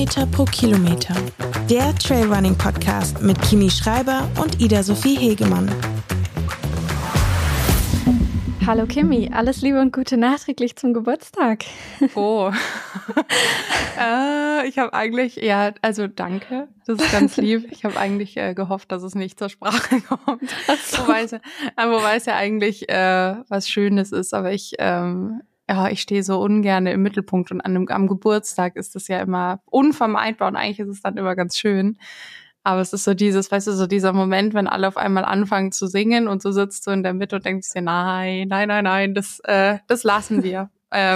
Meter pro Kilometer. Der Trailrunning-Podcast mit Kimi Schreiber und Ida-Sophie Hegemann. Hallo Kimi, alles Liebe und Gute nachträglich zum Geburtstag. Oh, ich habe eigentlich, danke, das ist ganz lieb. Ich habe eigentlich gehofft, dass es nicht zur Sprache kommt. So. Wobei es ja eigentlich was Schönes ist, aber ich stehe so ungern im Mittelpunkt und am Geburtstag ist das ja immer unvermeidbar und eigentlich ist es dann immer ganz schön. Aber es ist so dieser Moment, wenn alle auf einmal anfangen zu singen und so sitzt du in der Mitte und denkst dir, nein, das lassen wir.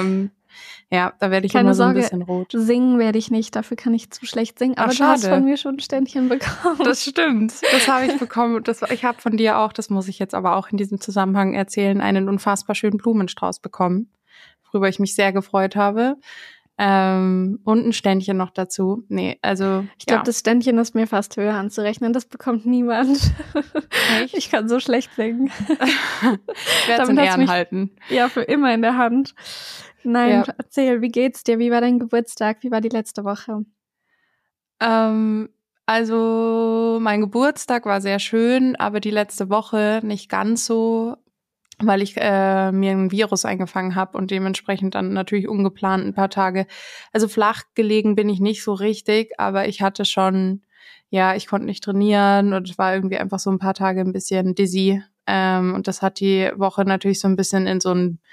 Da werde ich immer so ein bisschen rot. Singen werde ich nicht, dafür kann ich zu schlecht singen. Aber du hast von mir schon ein Ständchen bekommen. Das stimmt, das habe ich bekommen. Ich habe von dir auch, das muss ich jetzt aber auch in diesem Zusammenhang erzählen, einen unfassbar schönen Blumenstrauß bekommen, worüber ich mich sehr gefreut habe. Und ein Ständchen noch dazu. Ich glaube, das Ständchen ist mir fast höher anzurechnen. Das bekommt niemand. Echt? Ich kann so schlecht singen. Ich werde es in Ehren halten. Ja, für immer in der Hand. Nein, Erzähl, wie geht's dir? Wie war dein Geburtstag? Wie war die letzte Woche? Mein Geburtstag war sehr schön, aber die letzte Woche nicht ganz so, weil ich mir ein Virus eingefangen habe und dementsprechend dann natürlich ungeplant ein paar Tage. Also flach gelegen bin ich nicht so richtig, aber ich hatte schon, ich konnte nicht trainieren und war irgendwie einfach so ein paar Tage ein bisschen dizzy. Und das hat die Woche natürlich so ein bisschen in so ein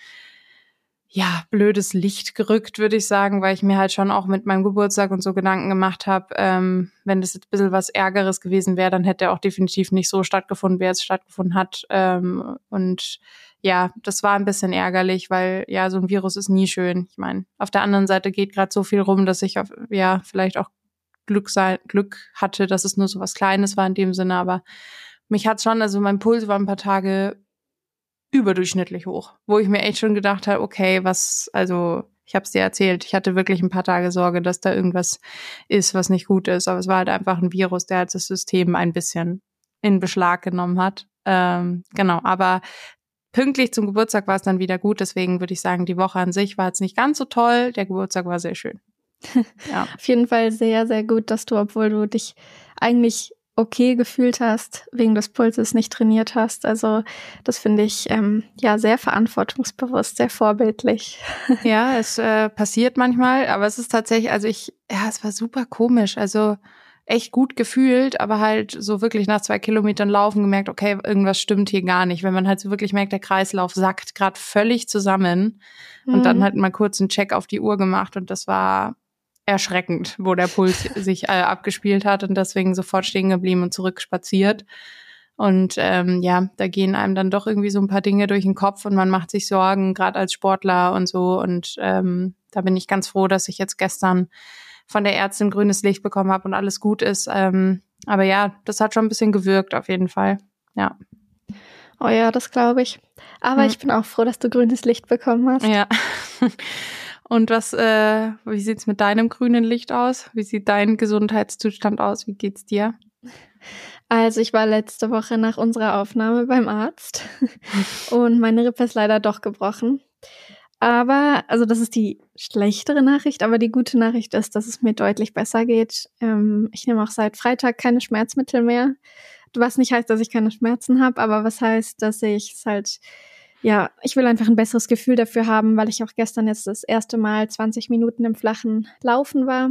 blödes Licht gerückt, würde ich sagen, weil ich mir halt schon auch mit meinem Geburtstag und so Gedanken gemacht habe, wenn das jetzt ein bisschen was Ärgeres gewesen wäre, dann hätte er auch definitiv nicht so stattgefunden, wie er es stattgefunden hat. Und das war ein bisschen ärgerlich, weil so ein Virus ist nie schön. Ich meine, auf der anderen Seite geht gerade so viel rum, dass ich vielleicht auch Glück hatte, dass es nur so was Kleines war in dem Sinne, aber mich hat schon, also mein Puls war ein paar Tage überdurchschnittlich hoch, wo ich mir echt schon gedacht habe, okay, ich habe es dir erzählt, ich hatte wirklich ein paar Tage Sorge, dass da irgendwas ist, was nicht gut ist, aber es war halt einfach ein Virus, der halt das System ein bisschen in Beschlag genommen hat. Genau, aber pünktlich zum Geburtstag war es dann wieder gut, deswegen würde ich sagen, die Woche an sich war jetzt nicht ganz so toll, der Geburtstag war sehr schön. Ja. Auf jeden Fall sehr, sehr gut, dass du, obwohl du dich eigentlich okay gefühlt hast, wegen des Pulses nicht trainiert hast. Also das finde ich sehr verantwortungsbewusst, sehr vorbildlich. Ja, es passiert manchmal, aber es ist tatsächlich, es war super komisch, also echt gut gefühlt, aber halt so wirklich nach 2 Kilometern Laufen gemerkt, okay, irgendwas stimmt hier gar nicht. Wenn man halt so wirklich merkt, der Kreislauf sackt gerade völlig zusammen und dann halt mal kurz einen Check auf die Uhr gemacht und das war erschreckend, wo der Puls sich abgespielt hat und deswegen sofort stehen geblieben und zurückspaziert. Und da gehen einem dann doch irgendwie so ein paar Dinge durch den Kopf und man macht sich Sorgen, gerade als Sportler und so. Und da bin ich ganz froh, dass ich jetzt gestern von der Ärztin grünes Licht bekommen habe und alles gut ist. Aber das hat schon ein bisschen gewirkt auf jeden Fall. Ja. Oh ja, das glaube ich. Aber ich bin auch froh, dass du grünes Licht bekommen hast. Ja. Und wie sieht's mit deinem grünen Licht aus? Wie sieht dein Gesundheitszustand aus? Wie geht's dir? Also ich war letzte Woche nach unserer Aufnahme beim Arzt und meine Rippe ist leider doch gebrochen. Aber, also das ist die schlechtere Nachricht, aber die gute Nachricht ist, dass es mir deutlich besser geht. Ich nehme auch seit Freitag keine Schmerzmittel mehr. Was nicht heißt, dass ich keine Schmerzen habe, aber was heißt, dass ich es halt, ich will einfach ein besseres Gefühl dafür haben, weil ich auch gestern jetzt das erste Mal 20 Minuten im flachen Laufen war.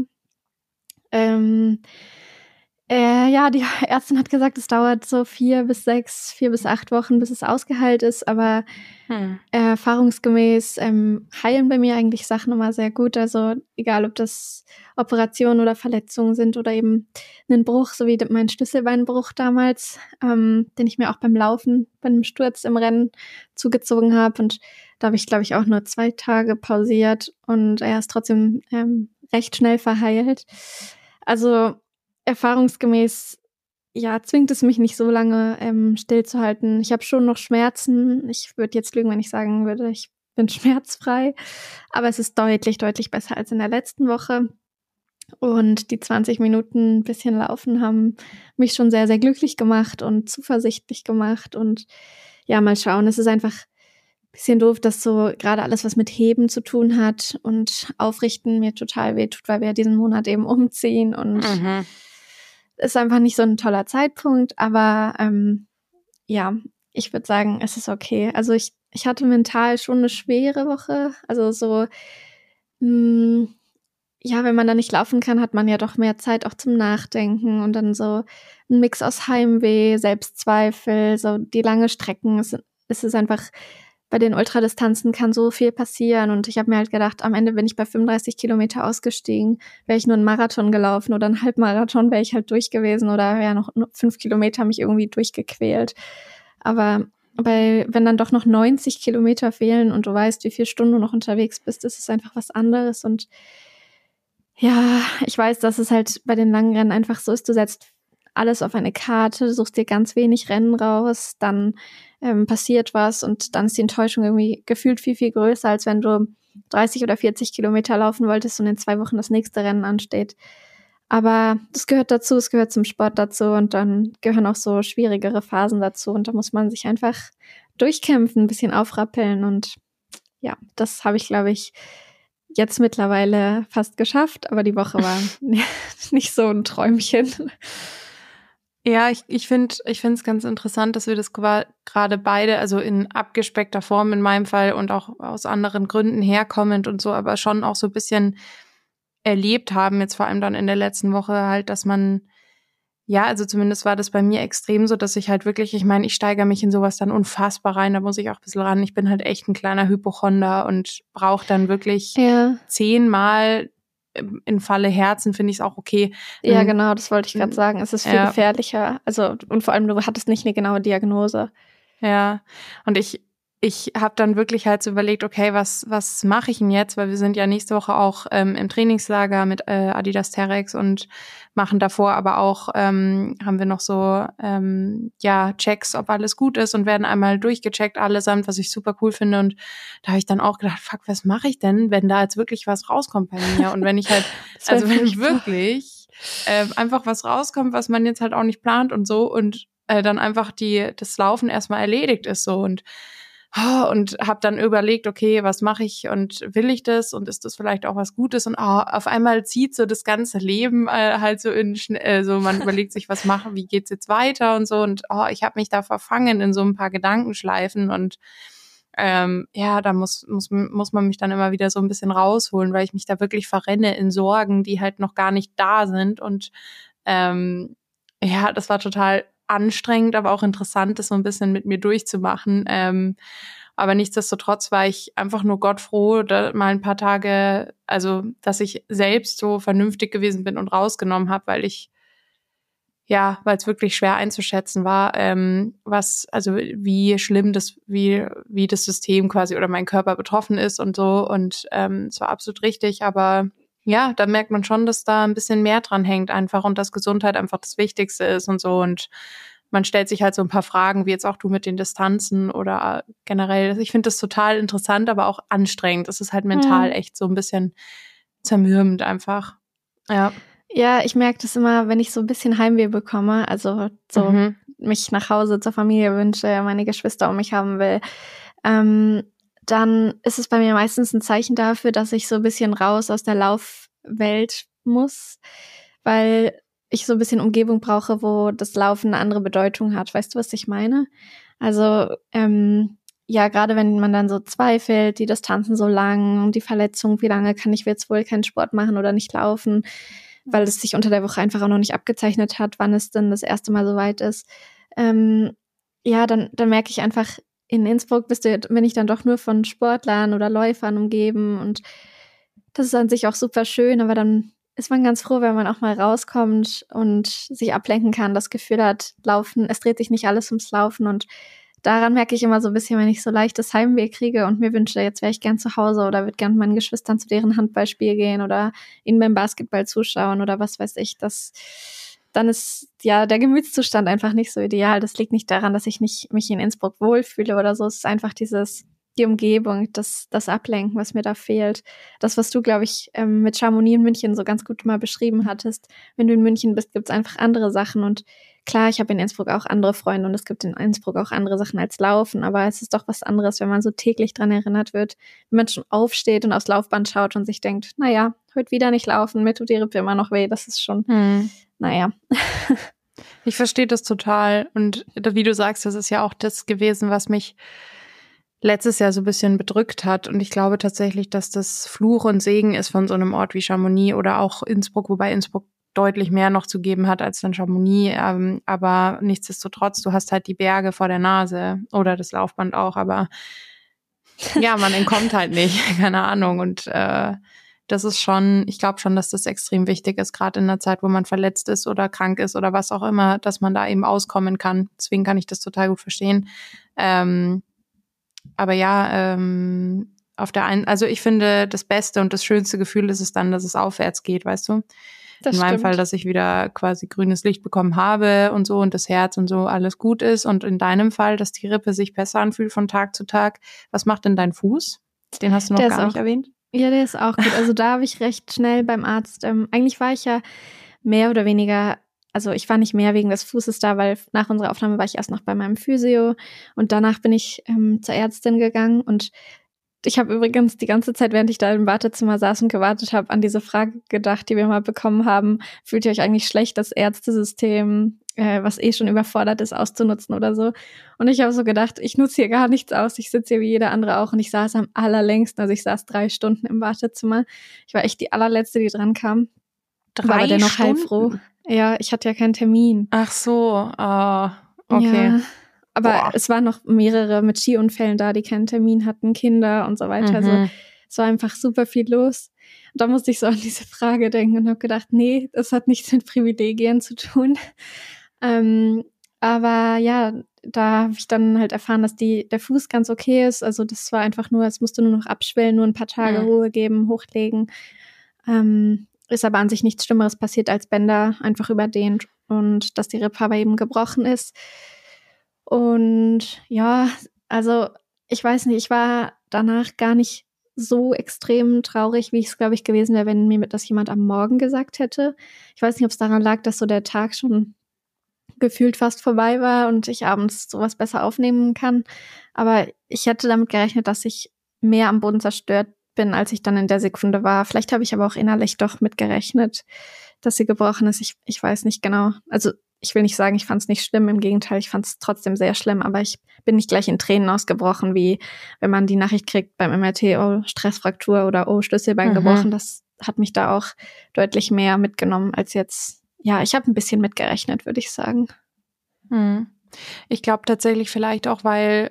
Die Ärztin hat gesagt, es dauert so 4 bis 8 Wochen, bis es ausgeheilt ist, aber erfahrungsgemäß heilen bei mir eigentlich Sachen immer sehr gut. Also egal, ob das Operationen oder Verletzungen sind oder eben einen Bruch, so wie mein Schlüsselbeinbruch damals, den ich mir auch beim Laufen, bei einem Sturz im Rennen zugezogen habe. Und da habe ich, glaube ich, auch nur 2 Tage pausiert und er ist trotzdem recht schnell verheilt. Also erfahrungsgemäß zwingt es mich nicht so lange stillzuhalten. Ich habe schon noch Schmerzen. Ich würde jetzt lügen, wenn ich sagen würde, ich bin schmerzfrei. Aber es ist deutlich, deutlich besser als in der letzten Woche. Und die 20 Minuten ein bisschen Laufen haben mich schon sehr, sehr glücklich gemacht und zuversichtlich gemacht. Und mal schauen. Es ist einfach bisschen doof, dass so gerade alles, was mit Heben zu tun hat und Aufrichten mir total wehtut, weil wir diesen Monat eben umziehen und ist einfach nicht so ein toller Zeitpunkt, aber ja, ich würde sagen, es ist okay. Also ich hatte mental schon eine schwere Woche, also so ja, wenn man da nicht laufen kann, hat man ja doch mehr Zeit auch zum Nachdenken und dann so ein Mix aus Heimweh, Selbstzweifel, so die lange Strecken. Es ist einfach, bei den Ultradistanzen kann so viel passieren und ich habe mir halt gedacht, am Ende bin ich bei 35 Kilometer ausgestiegen, wäre ich nur einen Marathon gelaufen oder einen Halbmarathon, wäre ich halt durch gewesen oder wäre noch 5 Kilometer mich irgendwie durchgequält. Aber wenn dann doch noch 90 Kilometer fehlen und du weißt, wie viele Stunden du noch unterwegs bist, ist es einfach was anderes. Und ja, ich weiß, dass es halt bei den langen Rennen einfach so ist, du setzt alles auf eine Karte, suchst dir ganz wenig Rennen raus, dann passiert was und dann ist die Enttäuschung irgendwie gefühlt viel, viel größer, als wenn du 30 oder 40 Kilometer laufen wolltest und in 2 Wochen das nächste Rennen ansteht. Aber das gehört dazu, es gehört zum Sport dazu und dann gehören auch so schwierigere Phasen dazu und da muss man sich einfach durchkämpfen, ein bisschen aufrappeln und ja, das habe ich, glaube ich, jetzt mittlerweile fast geschafft, aber die Woche war nicht so ein Träumchen. Ja, ich finde es ganz interessant, dass wir das gerade beide, also in abgespeckter Form in meinem Fall und auch aus anderen Gründen herkommend und so, aber schon auch so ein bisschen erlebt haben, jetzt vor allem dann in der letzten Woche halt, dass man, ja, also zumindest war das bei mir extrem so, dass ich halt wirklich, ich meine, ich steigere mich in sowas dann unfassbar rein, da muss ich auch ein bisschen ran. Ich bin halt echt ein kleiner Hypochonder und brauche dann wirklich 10-mal in Falle Herzen, finde ich es auch okay. Ja, genau, das wollte ich gerade sagen. Es ist viel gefährlicher. Also, und vor allem, du hattest nicht eine genaue Diagnose. Ja, und ich habe dann wirklich halt so überlegt, okay, was mache ich denn jetzt? Weil wir sind ja nächste Woche auch im Trainingslager mit Adidas Terrex und machen davor aber auch, haben wir noch so Checks, ob alles gut ist und werden einmal durchgecheckt allesamt, was ich super cool finde. Und da habe ich dann auch gedacht, fuck, was mache ich denn, wenn da jetzt wirklich was rauskommt bei mir? Und wenn ich halt, also wenn ich wirklich einfach was rauskommt, was man jetzt halt auch nicht plant und so und dann einfach das Laufen erstmal erledigt ist so und habe dann überlegt, okay, was mache ich und will ich das und ist das vielleicht auch was Gutes und auf einmal zieht so das ganze Leben halt so so man überlegt sich, was machen, wie geht's jetzt weiter und so und ich habe mich da verfangen in so ein paar Gedankenschleifen und da muss man mich dann immer wieder so ein bisschen rausholen, weil ich mich da wirklich verrenne in Sorgen, die halt noch gar nicht da sind und das war total anstrengend, aber auch interessant, das so ein bisschen mit mir durchzumachen. Aber nichtsdestotrotz war ich einfach nur Gott froh, da mal ein paar Tage, also dass ich selbst so vernünftig gewesen bin und rausgenommen habe, weil es wirklich schwer einzuschätzen war, wie schlimm wie das System quasi oder mein Körper betroffen ist und so. Und es war absolut richtig, aber ja, da merkt man schon, dass da ein bisschen mehr dran hängt einfach und dass Gesundheit einfach das Wichtigste ist und so. Und man stellt sich halt so ein paar Fragen, wie jetzt auch du mit den Distanzen oder generell. Ich finde das total interessant, aber auch anstrengend. Es ist halt mental echt so ein bisschen zermürbend einfach. Ja. Ja, ich merke das immer, wenn ich so ein bisschen Heimweh bekomme, also so mich nach Hause zur Familie wünsche, meine Geschwister um mich haben will, dann ist es bei mir meistens ein Zeichen dafür, dass ich so ein bisschen raus aus der Laufwelt muss, weil ich so ein bisschen Umgebung brauche, wo das Laufen eine andere Bedeutung hat. Weißt du, was ich meine? Also, gerade wenn man dann so zweifelt, die Distanzen so lang und die Verletzung, wie lange kann ich jetzt wohl keinen Sport machen oder nicht laufen, weil es sich unter der Woche einfach auch noch nicht abgezeichnet hat, wann es denn das erste Mal soweit ist. Dann merke ich einfach, in Innsbruck bin ich dann doch nur von Sportlern oder Läufern umgeben und das ist an sich auch super schön, aber dann ist man ganz froh, wenn man auch mal rauskommt und sich ablenken kann, das Gefühl hat, Laufen, es dreht sich nicht alles ums Laufen und daran merke ich immer so ein bisschen, wenn ich so leichtes Heimweh kriege und mir wünsche, jetzt wäre ich gern zu Hause oder würde gern mit meinen Geschwistern zu deren Handballspiel gehen oder ihnen beim Basketball zuschauen oder was weiß ich, dann ist ja der Gemütszustand einfach nicht so ideal. Das liegt nicht daran, dass ich nicht mich in Innsbruck wohlfühle oder so. Es ist einfach dieses die Umgebung, das Ablenken, was mir da fehlt. Das, was du, glaube ich, mit Chamonix in München so ganz gut mal beschrieben hattest. Wenn du in München bist, gibt's einfach andere Sachen. Und klar, ich habe in Innsbruck auch andere Freunde und es gibt in Innsbruck auch andere Sachen als Laufen. Aber es ist doch was anderes, wenn man so täglich dran erinnert wird, wenn man schon aufsteht und aufs Laufband schaut und sich denkt, naja, heute wieder nicht laufen, mir tut die Rippe immer noch weh. Das ist schon, naja. Ich verstehe das total. Und wie du sagst, das ist ja auch das gewesen, was mich letztes Jahr so ein bisschen bedrückt hat. Und ich glaube tatsächlich, dass das Fluch und Segen ist von so einem Ort wie Chamonix oder auch Innsbruck, wobei Innsbruck deutlich mehr noch zu geben hat als dann Chamonix. Aber nichtsdestotrotz, du hast halt die Berge vor der Nase oder das Laufband auch. Aber ja, man entkommt halt nicht. Keine Ahnung. Und das ist schon, ich glaube schon, dass das extrem wichtig ist, gerade in einer Zeit, wo man verletzt ist oder krank ist oder was auch immer, dass man da eben auskommen kann. Deswegen kann ich das total gut verstehen. Aber ja, auf der einen, also ich finde, das beste und das schönste Gefühl ist es dann, dass es aufwärts geht, weißt du? Das in meinem stimmt. Fall, dass ich wieder quasi grünes Licht bekommen habe und so und das Herz und so alles gut ist. Und in deinem Fall, dass die Rippe sich besser anfühlt von Tag zu Tag. Was macht denn dein Fuß? Den hast du noch gar nicht erwähnt. Ja, der ist auch gut. Also da habe ich recht schnell beim Arzt, eigentlich war ich ja mehr oder weniger, also ich war nicht mehr wegen des Fußes da, weil nach unserer Aufnahme war ich erst noch bei meinem Physio und danach bin ich zur Ärztin gegangen und ich habe übrigens die ganze Zeit, während ich da im Wartezimmer saß und gewartet habe, an diese Frage gedacht, die wir mal bekommen haben, fühlt ihr euch eigentlich schlecht, das Ärztesystem, was schon überfordert ist, auszunutzen oder so. Und ich habe so gedacht, ich nutze hier gar nichts aus, ich sitze hier wie jeder andere auch und ich saß am allerlängsten, also ich saß 3 Stunden im Wartezimmer. Ich war echt die allerletzte, die dran kam. 3 war aber dennoch Stunden? Heilfroh. Ja, ich hatte ja keinen Termin. Ach so, okay. Ja, aber Boah. es waren noch mehrere mit Skiunfällen da, die keinen Termin hatten, Kinder und so weiter. Also es war einfach super viel los. Und da musste ich so an diese Frage denken und habe gedacht, nee, das hat nichts mit Privilegien zu tun. Aber ja, da habe ich dann halt erfahren, dass der Fuß ganz okay ist. Also das war einfach nur, es musste nur noch abschwellen, nur ein paar Tage Ruhe geben, hochlegen. Ist aber an sich nichts Schlimmeres passiert als Bänder einfach überdehnt und dass die Rippe aber eben gebrochen ist. Und ja, also ich weiß nicht, ich war danach gar nicht so extrem traurig, wie ich es, glaube ich, gewesen wäre, wenn mir das jemand am Morgen gesagt hätte. Ich weiß nicht, ob es daran lag, dass so der Tag schon gefühlt fast vorbei war und ich abends sowas besser aufnehmen kann. Aber ich hätte damit gerechnet, dass ich mehr am Boden zerstört bin, als ich dann in der Sekunde war. Vielleicht habe ich aber auch innerlich doch mitgerechnet, dass sie gebrochen ist. Ich weiß nicht genau. Also ich will nicht sagen, ich fand es nicht schlimm. Im Gegenteil, ich fand es trotzdem sehr schlimm. Aber ich bin nicht gleich in Tränen ausgebrochen, wie wenn man die Nachricht kriegt beim MRT, oh, Stressfraktur oder oh, Schlüsselbein gebrochen. Das hat mich da auch deutlich mehr mitgenommen als jetzt. Ja, ich habe ein bisschen mitgerechnet, würde ich sagen. Ich glaube tatsächlich vielleicht auch, weil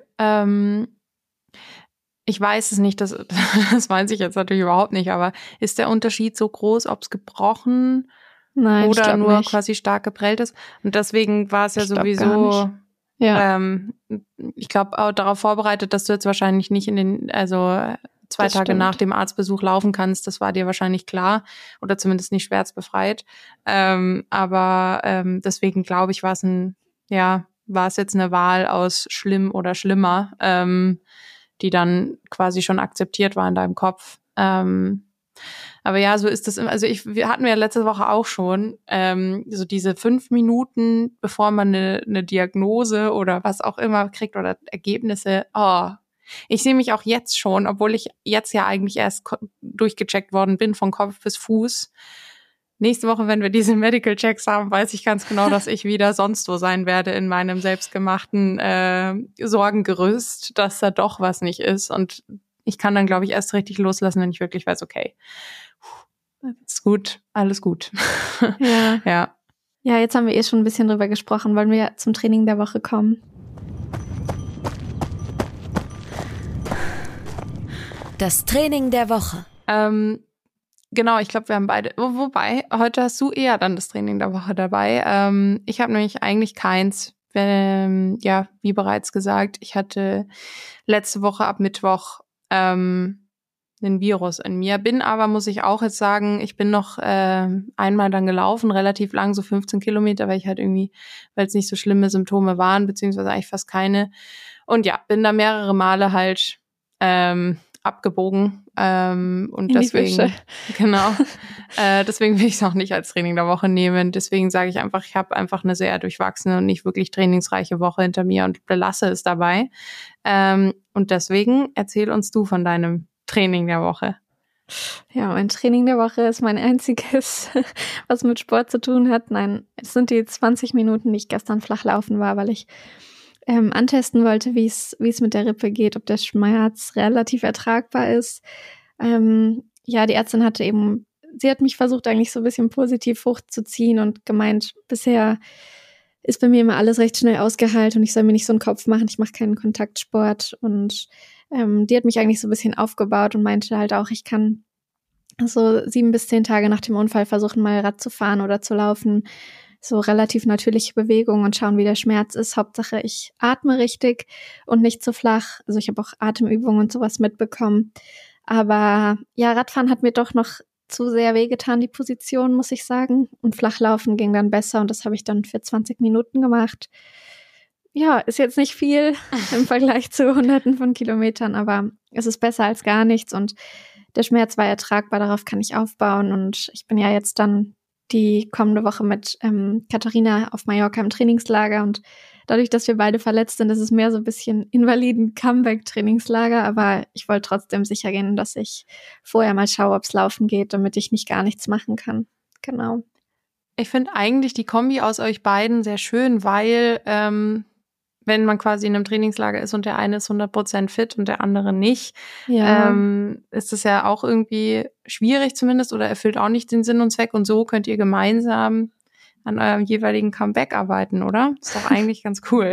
ich weiß es nicht, das weiß ich jetzt natürlich überhaupt nicht, aber ist der Unterschied so groß, ob es gebrochen Nein, oder nur nicht. quasi stark geprellt ist? Und deswegen war es ja Ich glaub sowieso, gar nicht. Ja. Ich glaube auch darauf vorbereitet, dass du jetzt wahrscheinlich nicht zwei Das Tage stimmt. nach dem Arztbesuch laufen kannst. Das war dir wahrscheinlich klar oder zumindest nicht schmerzbefreit. Aber deswegen glaube ich, war es jetzt eine Wahl aus schlimm oder schlimmer, die dann quasi schon akzeptiert war in deinem Kopf. Aber ja, so ist das immer. Also wir hatten ja letzte Woche auch schon so diese 5 Minuten, bevor man eine Diagnose oder was auch immer kriegt oder Ergebnisse. Oh, ich sehe mich auch jetzt schon, obwohl ich jetzt ja eigentlich erst durchgecheckt worden bin von Kopf bis Fuß. Nächste Woche, wenn wir diese Medical Checks haben, weiß ich ganz genau, dass ich wieder sonst wo sein werde in meinem selbstgemachten Sorgengerüst, dass da doch was nicht ist. Und ich kann dann, glaube ich, erst richtig loslassen, wenn ich wirklich weiß, okay, ist gut, alles gut. Ja. Ja. Ja, jetzt haben wir schon ein bisschen drüber gesprochen. Wollen wir zum Training der Woche kommen? Das Training der Woche. Genau, ich glaube, wir haben beide, wobei, heute hast du eher dann das Training der Woche dabei. Ich habe nämlich eigentlich keins. Wie bereits gesagt, ich hatte letzte Woche ab Mittwoch einen Virus in mir. Bin aber, muss ich auch jetzt sagen, ich bin noch einmal dann gelaufen, relativ lang, so 15 Kilometer, weil es nicht so schlimme Symptome waren, beziehungsweise eigentlich fast keine. Und ja, bin da mehrere Male halt abgebogen. Und In deswegen, genau, deswegen will ich es auch nicht als Training der Woche nehmen. Deswegen sage ich einfach, ich habe einfach eine sehr durchwachsene und nicht wirklich trainingsreiche Woche hinter mir und belasse es dabei. Und deswegen erzähl uns du von deinem Training der Woche. Ja, mein Training der Woche ist mein einziges, was mit Sport zu tun hat. Nein, es sind die 20 Minuten, die ich gestern flach laufen war, weil ich antesten wollte, wie es mit der Rippe geht, ob der Schmerz relativ ertragbar ist. Ja, die Ärztin sie hat mich versucht, eigentlich so ein bisschen positiv hochzuziehen und gemeint, bisher ist bei mir immer alles recht schnell ausgeheilt und ich soll mir nicht so einen Kopf machen, ich mache keinen Kontaktsport. Und die hat mich eigentlich so ein bisschen aufgebaut und meinte halt auch, ich kann so 7 bis 10 Tage nach dem Unfall versuchen, mal Rad zu fahren oder zu laufen. So relativ natürliche Bewegungen und schauen, wie der Schmerz ist. Hauptsache, ich atme richtig und nicht zu flach. Also ich habe auch Atemübungen und sowas mitbekommen. Aber ja, Radfahren hat mir doch noch zu sehr wehgetan, die Position, muss ich sagen. Und Flachlaufen ging dann besser und das habe ich dann für 20 Minuten gemacht. Ja, ist jetzt nicht viel im Vergleich zu Hunderten von Kilometern, aber es ist besser als gar nichts und der Schmerz war ertragbar, darauf kann ich aufbauen und ich bin ja jetzt dann die kommende Woche mit Katharina auf Mallorca im Trainingslager und dadurch, dass wir beide verletzt sind, ist es mehr so ein bisschen Invaliden-Comeback-Trainingslager, aber ich wollte trotzdem sicher gehen, dass ich vorher mal schaue, ob es laufen geht, damit ich nicht gar nichts machen kann. Genau. Ich finde eigentlich die Kombi aus euch beiden sehr schön, weil wenn man quasi in einem Trainingslager ist und der eine ist 100% fit und der andere nicht, ist es ja auch irgendwie schwierig zumindest oder erfüllt auch nicht den Sinn und Zweck. Und so könnt ihr gemeinsam an eurem jeweiligen Comeback arbeiten, oder? Ist doch eigentlich ganz cool.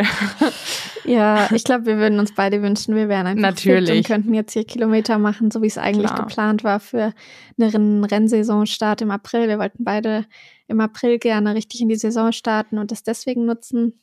Ja, ich glaube, wir würden uns beide wünschen, wir wären einfach Natürlich fit und könnten jetzt hier Kilometer machen, so wie es eigentlich geplant war für einen Rennsaisonstart im April. Wir wollten beide im April gerne richtig in die Saison starten und das deswegen nutzen.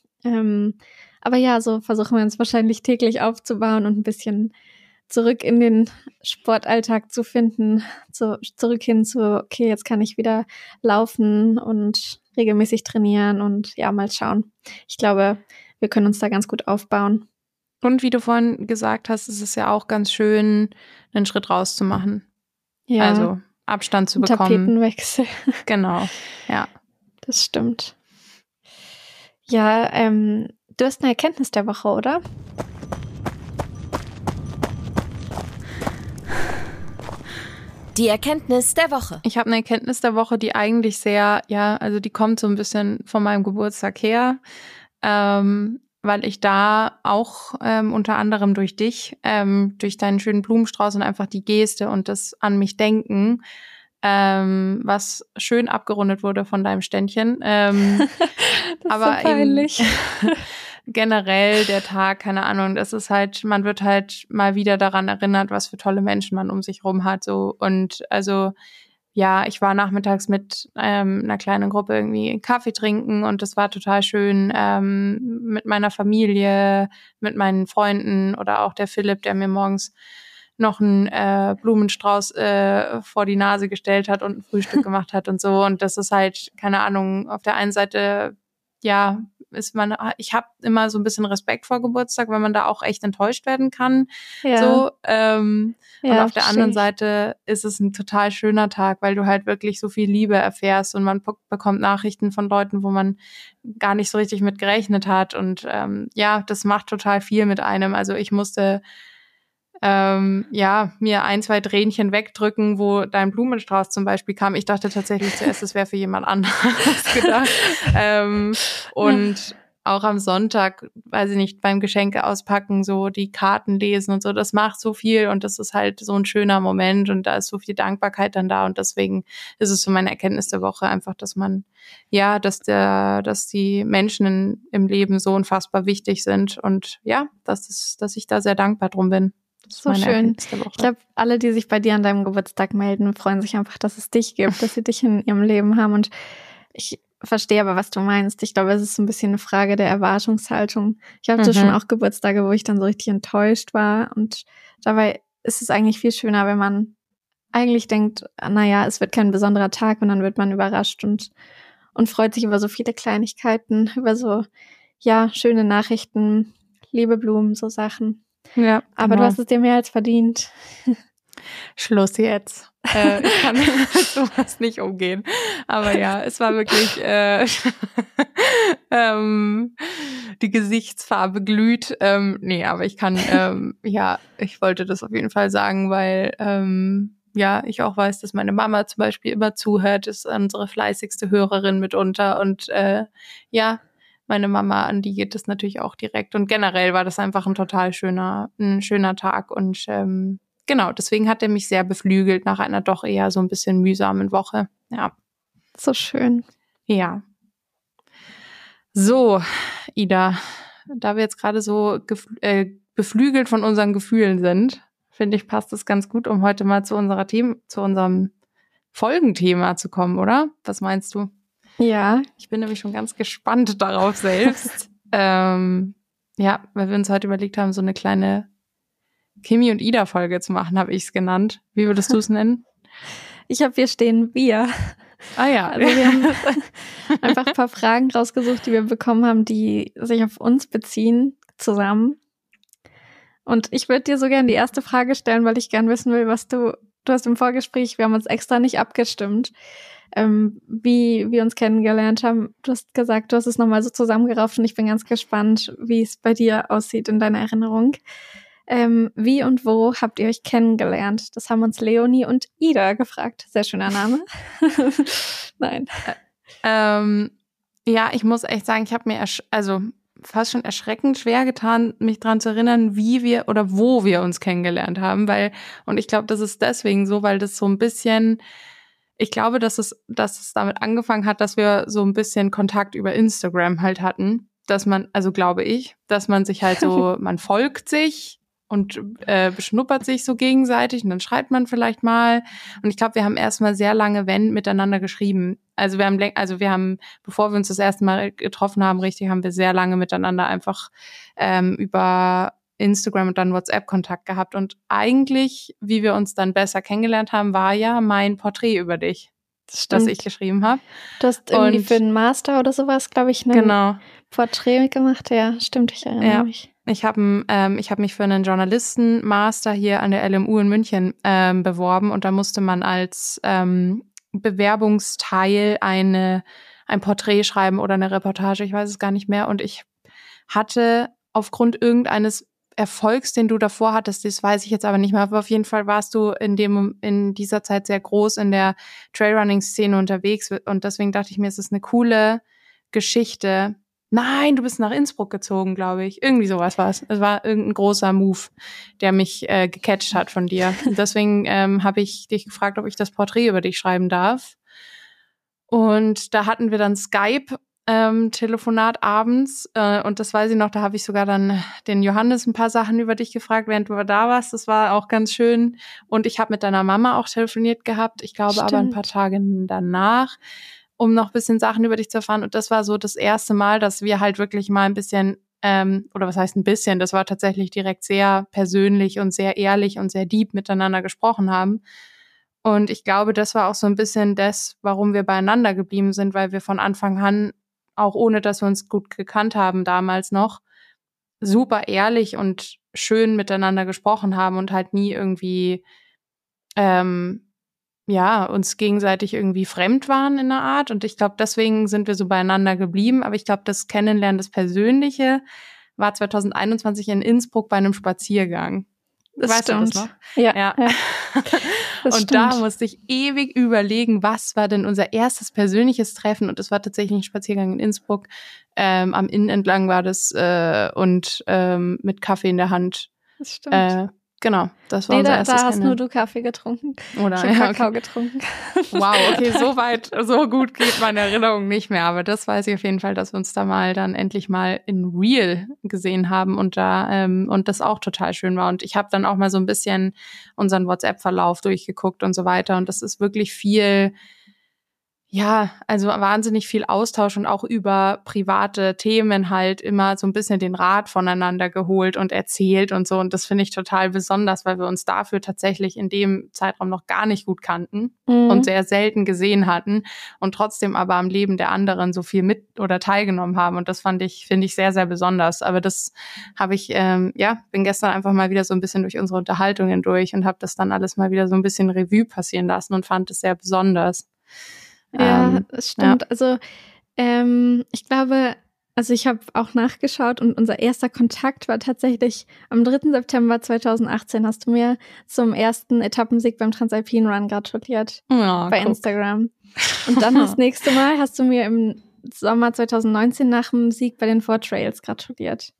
Aber ja, so versuchen wir uns wahrscheinlich täglich aufzubauen und ein bisschen zurück in den Sportalltag zu finden, zurück hin zu, okay, jetzt kann ich wieder laufen und regelmäßig trainieren und ja, mal schauen. Ich glaube, wir können uns da ganz gut aufbauen. Und wie du vorhin gesagt hast, ist es ja auch ganz schön, einen Schritt rauszumachen. Ja. Also Abstand zu bekommen. Tapetenwechsel. Genau, ja. Das stimmt. Ja, du hast eine Erkenntnis der Woche, oder? Die Erkenntnis der Woche. Ich habe eine Erkenntnis der Woche, die eigentlich sehr, also die kommt so ein bisschen von meinem Geburtstag her, weil ich da auch unter anderem durch dich, durch deinen schönen Blumenstrauß und einfach die Geste und das an mich denken, was schön abgerundet wurde von deinem Ständchen. Das aber ist so peinlich. Generell der Tag, keine Ahnung, das ist halt, man wird halt mal wieder daran erinnert, was für tolle Menschen man um sich rum hat, so. Und also, ja, ich war nachmittags mit einer kleinen Gruppe irgendwie Kaffee trinken und das war total schön, mit meiner Familie, mit meinen Freunden oder auch der Philipp, der mir morgens noch einen Blumenstrauß vor die Nase gestellt hat und ein Frühstück gemacht hat und so. Und das ist halt, keine Ahnung, auf der einen Seite, ja, ich habe immer so ein bisschen Respekt vor Geburtstag, weil man da auch echt enttäuscht werden kann. Ja. So, und auf der anderen Seite ist es ein total schöner Tag, weil du halt wirklich so viel Liebe erfährst und man bekommt Nachrichten von Leuten, wo man gar nicht so richtig mit gerechnet hat. Und das macht total viel mit einem. Also ich musste mir 1, 2 Tränchen wegdrücken, wo dein Blumenstrauß zum Beispiel kam. Ich dachte tatsächlich zuerst, es wäre für jemand anderes gedacht. Und auch am Sonntag, weiß ich nicht, beim Geschenke auspacken, so die Karten lesen und so, das macht so viel und das ist halt so ein schöner Moment und da ist so viel Dankbarkeit dann da und deswegen ist es so meine Erkenntnis der Woche einfach, dass man, dass die Menschen im Leben so unfassbar wichtig sind und dass ich da sehr dankbar drum bin. So schön. Ich glaube, alle, die sich bei dir an deinem Geburtstag melden, freuen sich einfach, dass es dich gibt, dass sie dich in ihrem Leben haben. Und ich verstehe aber, was du meinst. Ich glaube, es ist so ein bisschen eine Frage der Erwartungshaltung. Ich hatte schon auch Geburtstage, wo ich dann so richtig enttäuscht war. Und dabei ist es eigentlich viel schöner, wenn man eigentlich denkt, naja, es wird kein besonderer Tag und dann wird man überrascht und freut sich über so viele Kleinigkeiten, über so, schöne Nachrichten, liebe Blumen, so Sachen. Ja, Aber du hast es dir mehr als verdient. Schluss jetzt. Ich kann mit sowas nicht umgehen. Aber ja, es war wirklich die Gesichtsfarbe glüht. Nee, aber ich kann, ich wollte das auf jeden Fall sagen, weil ich auch weiß, dass meine Mama zum Beispiel immer zuhört, ist unsere fleißigste Hörerin mitunter. Und meine Mama, an die geht das natürlich auch direkt. Und generell war das einfach ein total schöner Tag. Und genau, deswegen hat er mich sehr beflügelt nach einer doch eher so ein bisschen mühsamen Woche. Ja. So schön. Ja. So, Ida, da wir jetzt gerade so beflügelt von unseren Gefühlen sind, finde ich, passt es ganz gut, um heute mal zu unserem Folgenthema zu kommen, oder? Was meinst du? Ja. Ich bin nämlich schon ganz gespannt darauf selbst. Weil wir uns heute überlegt haben, so eine kleine Kimi und Ida-Folge zu machen, habe ich es genannt. Wie würdest du es nennen? Ich habe hier stehen wir. Ah ja. Also wir haben einfach ein paar Fragen rausgesucht, die wir bekommen haben, die sich auf uns beziehen, zusammen. Und ich würde dir so gerne die erste Frage stellen, weil ich gern wissen will, was du hast im Vorgespräch, wir haben uns extra nicht abgestimmt, wie wir uns kennengelernt haben. Du hast gesagt, du hast es nochmal so zusammengerauft und ich bin ganz gespannt, wie es bei dir aussieht in deiner Erinnerung. Wie und wo habt ihr euch kennengelernt? Das haben uns Leonie und Ida gefragt. Sehr schöner Name. Nein. Ich muss echt sagen, ich habe mir fast schon erschreckend schwer getan, mich daran zu erinnern, wie wir oder wo wir uns kennengelernt haben, und ich glaube, das ist deswegen so, weil das so ein bisschen, ich glaube, dass es damit angefangen hat, dass wir so ein bisschen Kontakt über Instagram halt hatten, dass man, also glaube ich, dass man sich halt so, man folgt sich und beschnuppert sich so gegenseitig und dann schreibt man vielleicht mal. Und ich glaube, wir haben erstmal sehr lange miteinander geschrieben. Also wir haben, bevor wir uns das erste Mal getroffen haben, haben wir sehr lange miteinander einfach über Instagram und dann WhatsApp Kontakt gehabt. Und eigentlich, wie wir uns dann besser kennengelernt haben, war ja mein Porträt über dich, das ich geschrieben habe. Du hast irgendwie für einen Master oder sowas, glaube ich, ein Porträt gemacht. Ja, stimmt, ich erinnere mich. Ich habe mich für einen Journalisten-Master hier an der LMU in München beworben und da musste man als Bewerbungsteil ein Porträt schreiben oder eine Reportage, ich weiß es gar nicht mehr. Und ich hatte aufgrund irgendeines Erfolgs, den du davor hattest, das weiß ich jetzt aber nicht mehr, aber auf jeden Fall warst du in dieser Zeit sehr groß in der Trailrunning-Szene unterwegs und deswegen dachte ich mir, es ist eine coole Geschichte. Nein, du bist nach Innsbruck gezogen, glaube ich. Irgendwie sowas war es. Es war irgendein großer Move, der mich gecatcht hat von dir. Und deswegen habe ich dich gefragt, ob ich das Porträt über dich schreiben darf. Und da hatten wir dann Skype-Telefonat abends. Und das weiß ich noch, da habe ich sogar dann den Johannes ein paar Sachen über dich gefragt, während du da warst. Das war auch ganz schön. Und ich habe mit deiner Mama auch telefoniert gehabt. Ich glaube aber ein paar Tage danach, um noch ein bisschen Sachen über dich zu erfahren. Und das war so das erste Mal, dass wir halt wirklich mal ein bisschen, oder was heißt ein bisschen, das war tatsächlich direkt sehr persönlich und sehr ehrlich und sehr deep miteinander gesprochen haben. Und ich glaube, das war auch so ein bisschen das, warum wir beieinander geblieben sind, weil wir von Anfang an, auch ohne dass wir uns gut gekannt haben damals noch, super ehrlich und schön miteinander gesprochen haben und halt nie irgendwie uns gegenseitig irgendwie fremd waren in einer Art. Und ich glaube, deswegen sind wir so beieinander geblieben. Aber ich glaube, das Kennenlernen, das Persönliche, war 2021 in Innsbruck bei einem Spaziergang. Weißt du das noch? Ja. Und stimmt. Da musste ich ewig überlegen, was war denn unser erstes persönliches Treffen? Und es war tatsächlich ein Spaziergang in Innsbruck. Am Inn entlang war das und mit Kaffee in der Hand. Das stimmt. Genau, das war unser erstes Da hast nur du Kaffee getrunken. Oder ich habe Kakao getrunken. Wow, okay, so gut geht meine Erinnerung nicht mehr. Aber das weiß ich auf jeden Fall, dass wir uns da mal dann endlich mal in Real gesehen haben und und das auch total schön war. Und ich habe dann auch mal so ein bisschen unseren WhatsApp-Verlauf durchgeguckt und so weiter. Und das ist wirklich viel, Ja, also wahnsinnig viel Austausch und auch über private Themen halt immer so ein bisschen den Rat voneinander geholt und erzählt und so. Und das finde ich total besonders, weil wir uns dafür tatsächlich in dem Zeitraum noch gar nicht gut kannten und sehr selten gesehen hatten und trotzdem aber am Leben der anderen so viel mit oder teilgenommen haben. Und das finde ich sehr, sehr besonders. Aber das habe ich, bin gestern einfach mal wieder so ein bisschen durch unsere Unterhaltungen durch und habe das dann alles mal wieder so ein bisschen Revue passieren lassen und fand es sehr besonders. Ja, das stimmt. Ja. Also ich glaube, also ich habe auch nachgeschaut und unser erster Kontakt war tatsächlich am 3. September 2018 hast du mir zum ersten Etappensieg beim Transalpine Run gratuliert bei Instagram. Und dann das nächste Mal hast du mir im Sommer 2019 nach dem Sieg bei den 4 Trails gratuliert.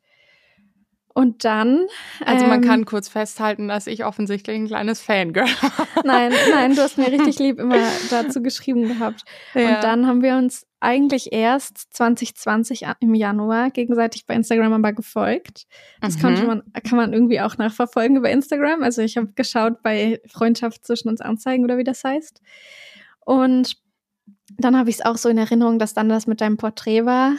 Und dann... Also man kann kurz festhalten, dass ich offensichtlich ein kleines Fangirl habe. Nein, du hast mir richtig lieb immer dazu geschrieben gehabt. Ja. Und dann haben wir uns eigentlich erst 2020 im Januar gegenseitig bei Instagram aber gefolgt. Das kann man irgendwie auch nachverfolgen über Instagram. Also ich habe geschaut bei Freundschaft zwischen uns Anzeigen oder wie das heißt. Und dann habe ich es auch so in Erinnerung, dass dann das mit deinem Porträt war,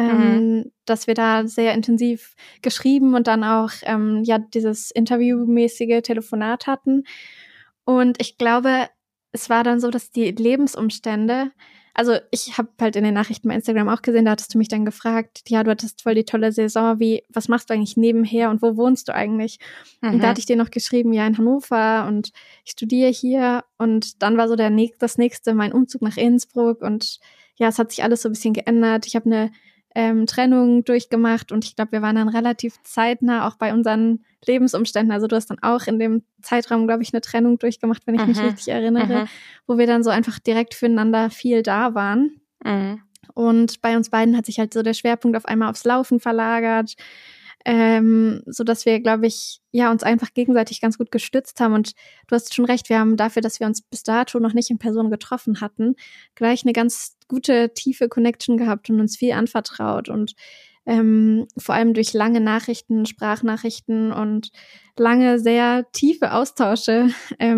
dass wir da sehr intensiv geschrieben und dann auch dieses interviewmäßige Telefonat hatten. Und ich glaube, es war dann so, dass die Lebensumstände, also ich habe halt in den Nachrichten bei Instagram auch gesehen, da hattest du mich dann gefragt, ja, du hattest voll die tolle Saison, was machst du eigentlich nebenher und wo wohnst du eigentlich? Und da hatte ich dir noch geschrieben, ja, in Hannover und ich studiere hier und dann war so das nächste mein Umzug nach Innsbruck und ja, es hat sich alles so ein bisschen geändert. Ich habe eine Trennung durchgemacht und ich glaube, wir waren dann relativ zeitnah auch bei unseren Lebensumständen. Also du hast dann auch in dem Zeitraum, glaube ich, eine Trennung durchgemacht, wenn ich mich richtig erinnere, wo wir dann so einfach direkt füreinander viel da waren. Und bei uns beiden hat sich halt so der Schwerpunkt auf einmal aufs Laufen verlagert, so dass wir, glaube ich, ja, uns einfach gegenseitig ganz gut gestützt haben. Und du hast schon recht, wir haben dafür, dass wir uns bis dato noch nicht in Person getroffen hatten, gleich eine ganz gute, tiefe Connection gehabt und uns viel anvertraut und vor allem durch lange Nachrichten, Sprachnachrichten und lange, sehr tiefe Austausche,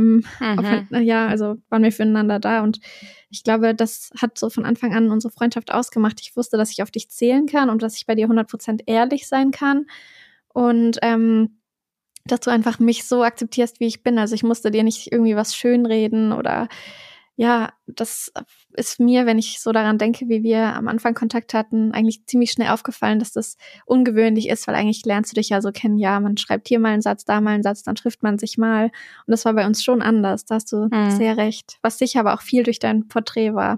also waren wir füreinander da und ich glaube, das hat so von Anfang an unsere Freundschaft ausgemacht. Ich wusste, dass ich auf dich zählen kann und dass ich bei dir 100% ehrlich sein kann und dass du einfach mich so akzeptierst, wie ich bin. Also ich musste dir nicht irgendwie was schönreden oder ja, das ist mir, wenn ich so daran denke, wie wir am Anfang Kontakt hatten, eigentlich ziemlich schnell aufgefallen, dass das ungewöhnlich ist, weil eigentlich lernst du dich ja so kennen, ja, man schreibt hier mal einen Satz, da mal einen Satz, dann trifft man sich mal und das war bei uns schon anders, da hast du sehr recht, was sicher aber auch viel durch dein Porträt war.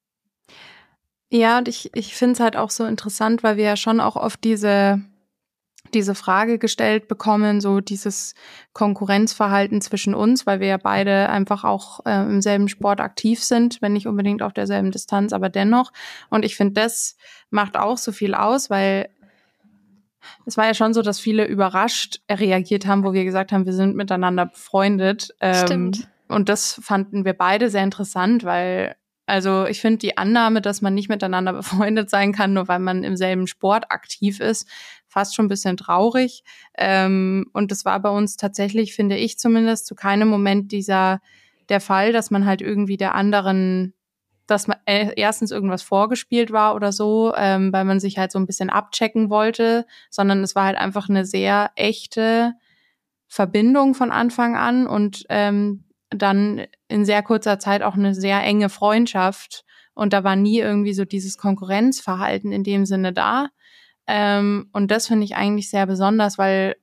Ja, und ich finde es halt auch so interessant, weil wir ja schon auch oft diese Frage gestellt bekommen, so dieses Konkurrenzverhalten zwischen uns, weil wir ja beide einfach auch im selben Sport aktiv sind, wenn nicht unbedingt auf derselben Distanz, aber dennoch. Und ich finde, das macht auch so viel aus, weil es war ja schon so, dass viele überrascht reagiert haben, wo wir gesagt haben, wir sind miteinander befreundet. Stimmt. Und das fanden wir beide sehr interessant, weil also ich finde die Annahme, dass man nicht miteinander befreundet sein kann, nur weil man im selben Sport aktiv ist, fast schon ein bisschen traurig. Und das war bei uns tatsächlich, finde ich zumindest, zu keinem Moment der Fall, dass man halt irgendwie der anderen, dass man erstens irgendwas vorgespielt war oder so, weil man sich halt so ein bisschen abchecken wollte, sondern es war halt einfach eine sehr echte Verbindung von Anfang an und dann in sehr kurzer Zeit auch eine sehr enge Freundschaft und da war nie irgendwie so dieses Konkurrenzverhalten in dem Sinne da. Und das finde ich eigentlich sehr besonders, weil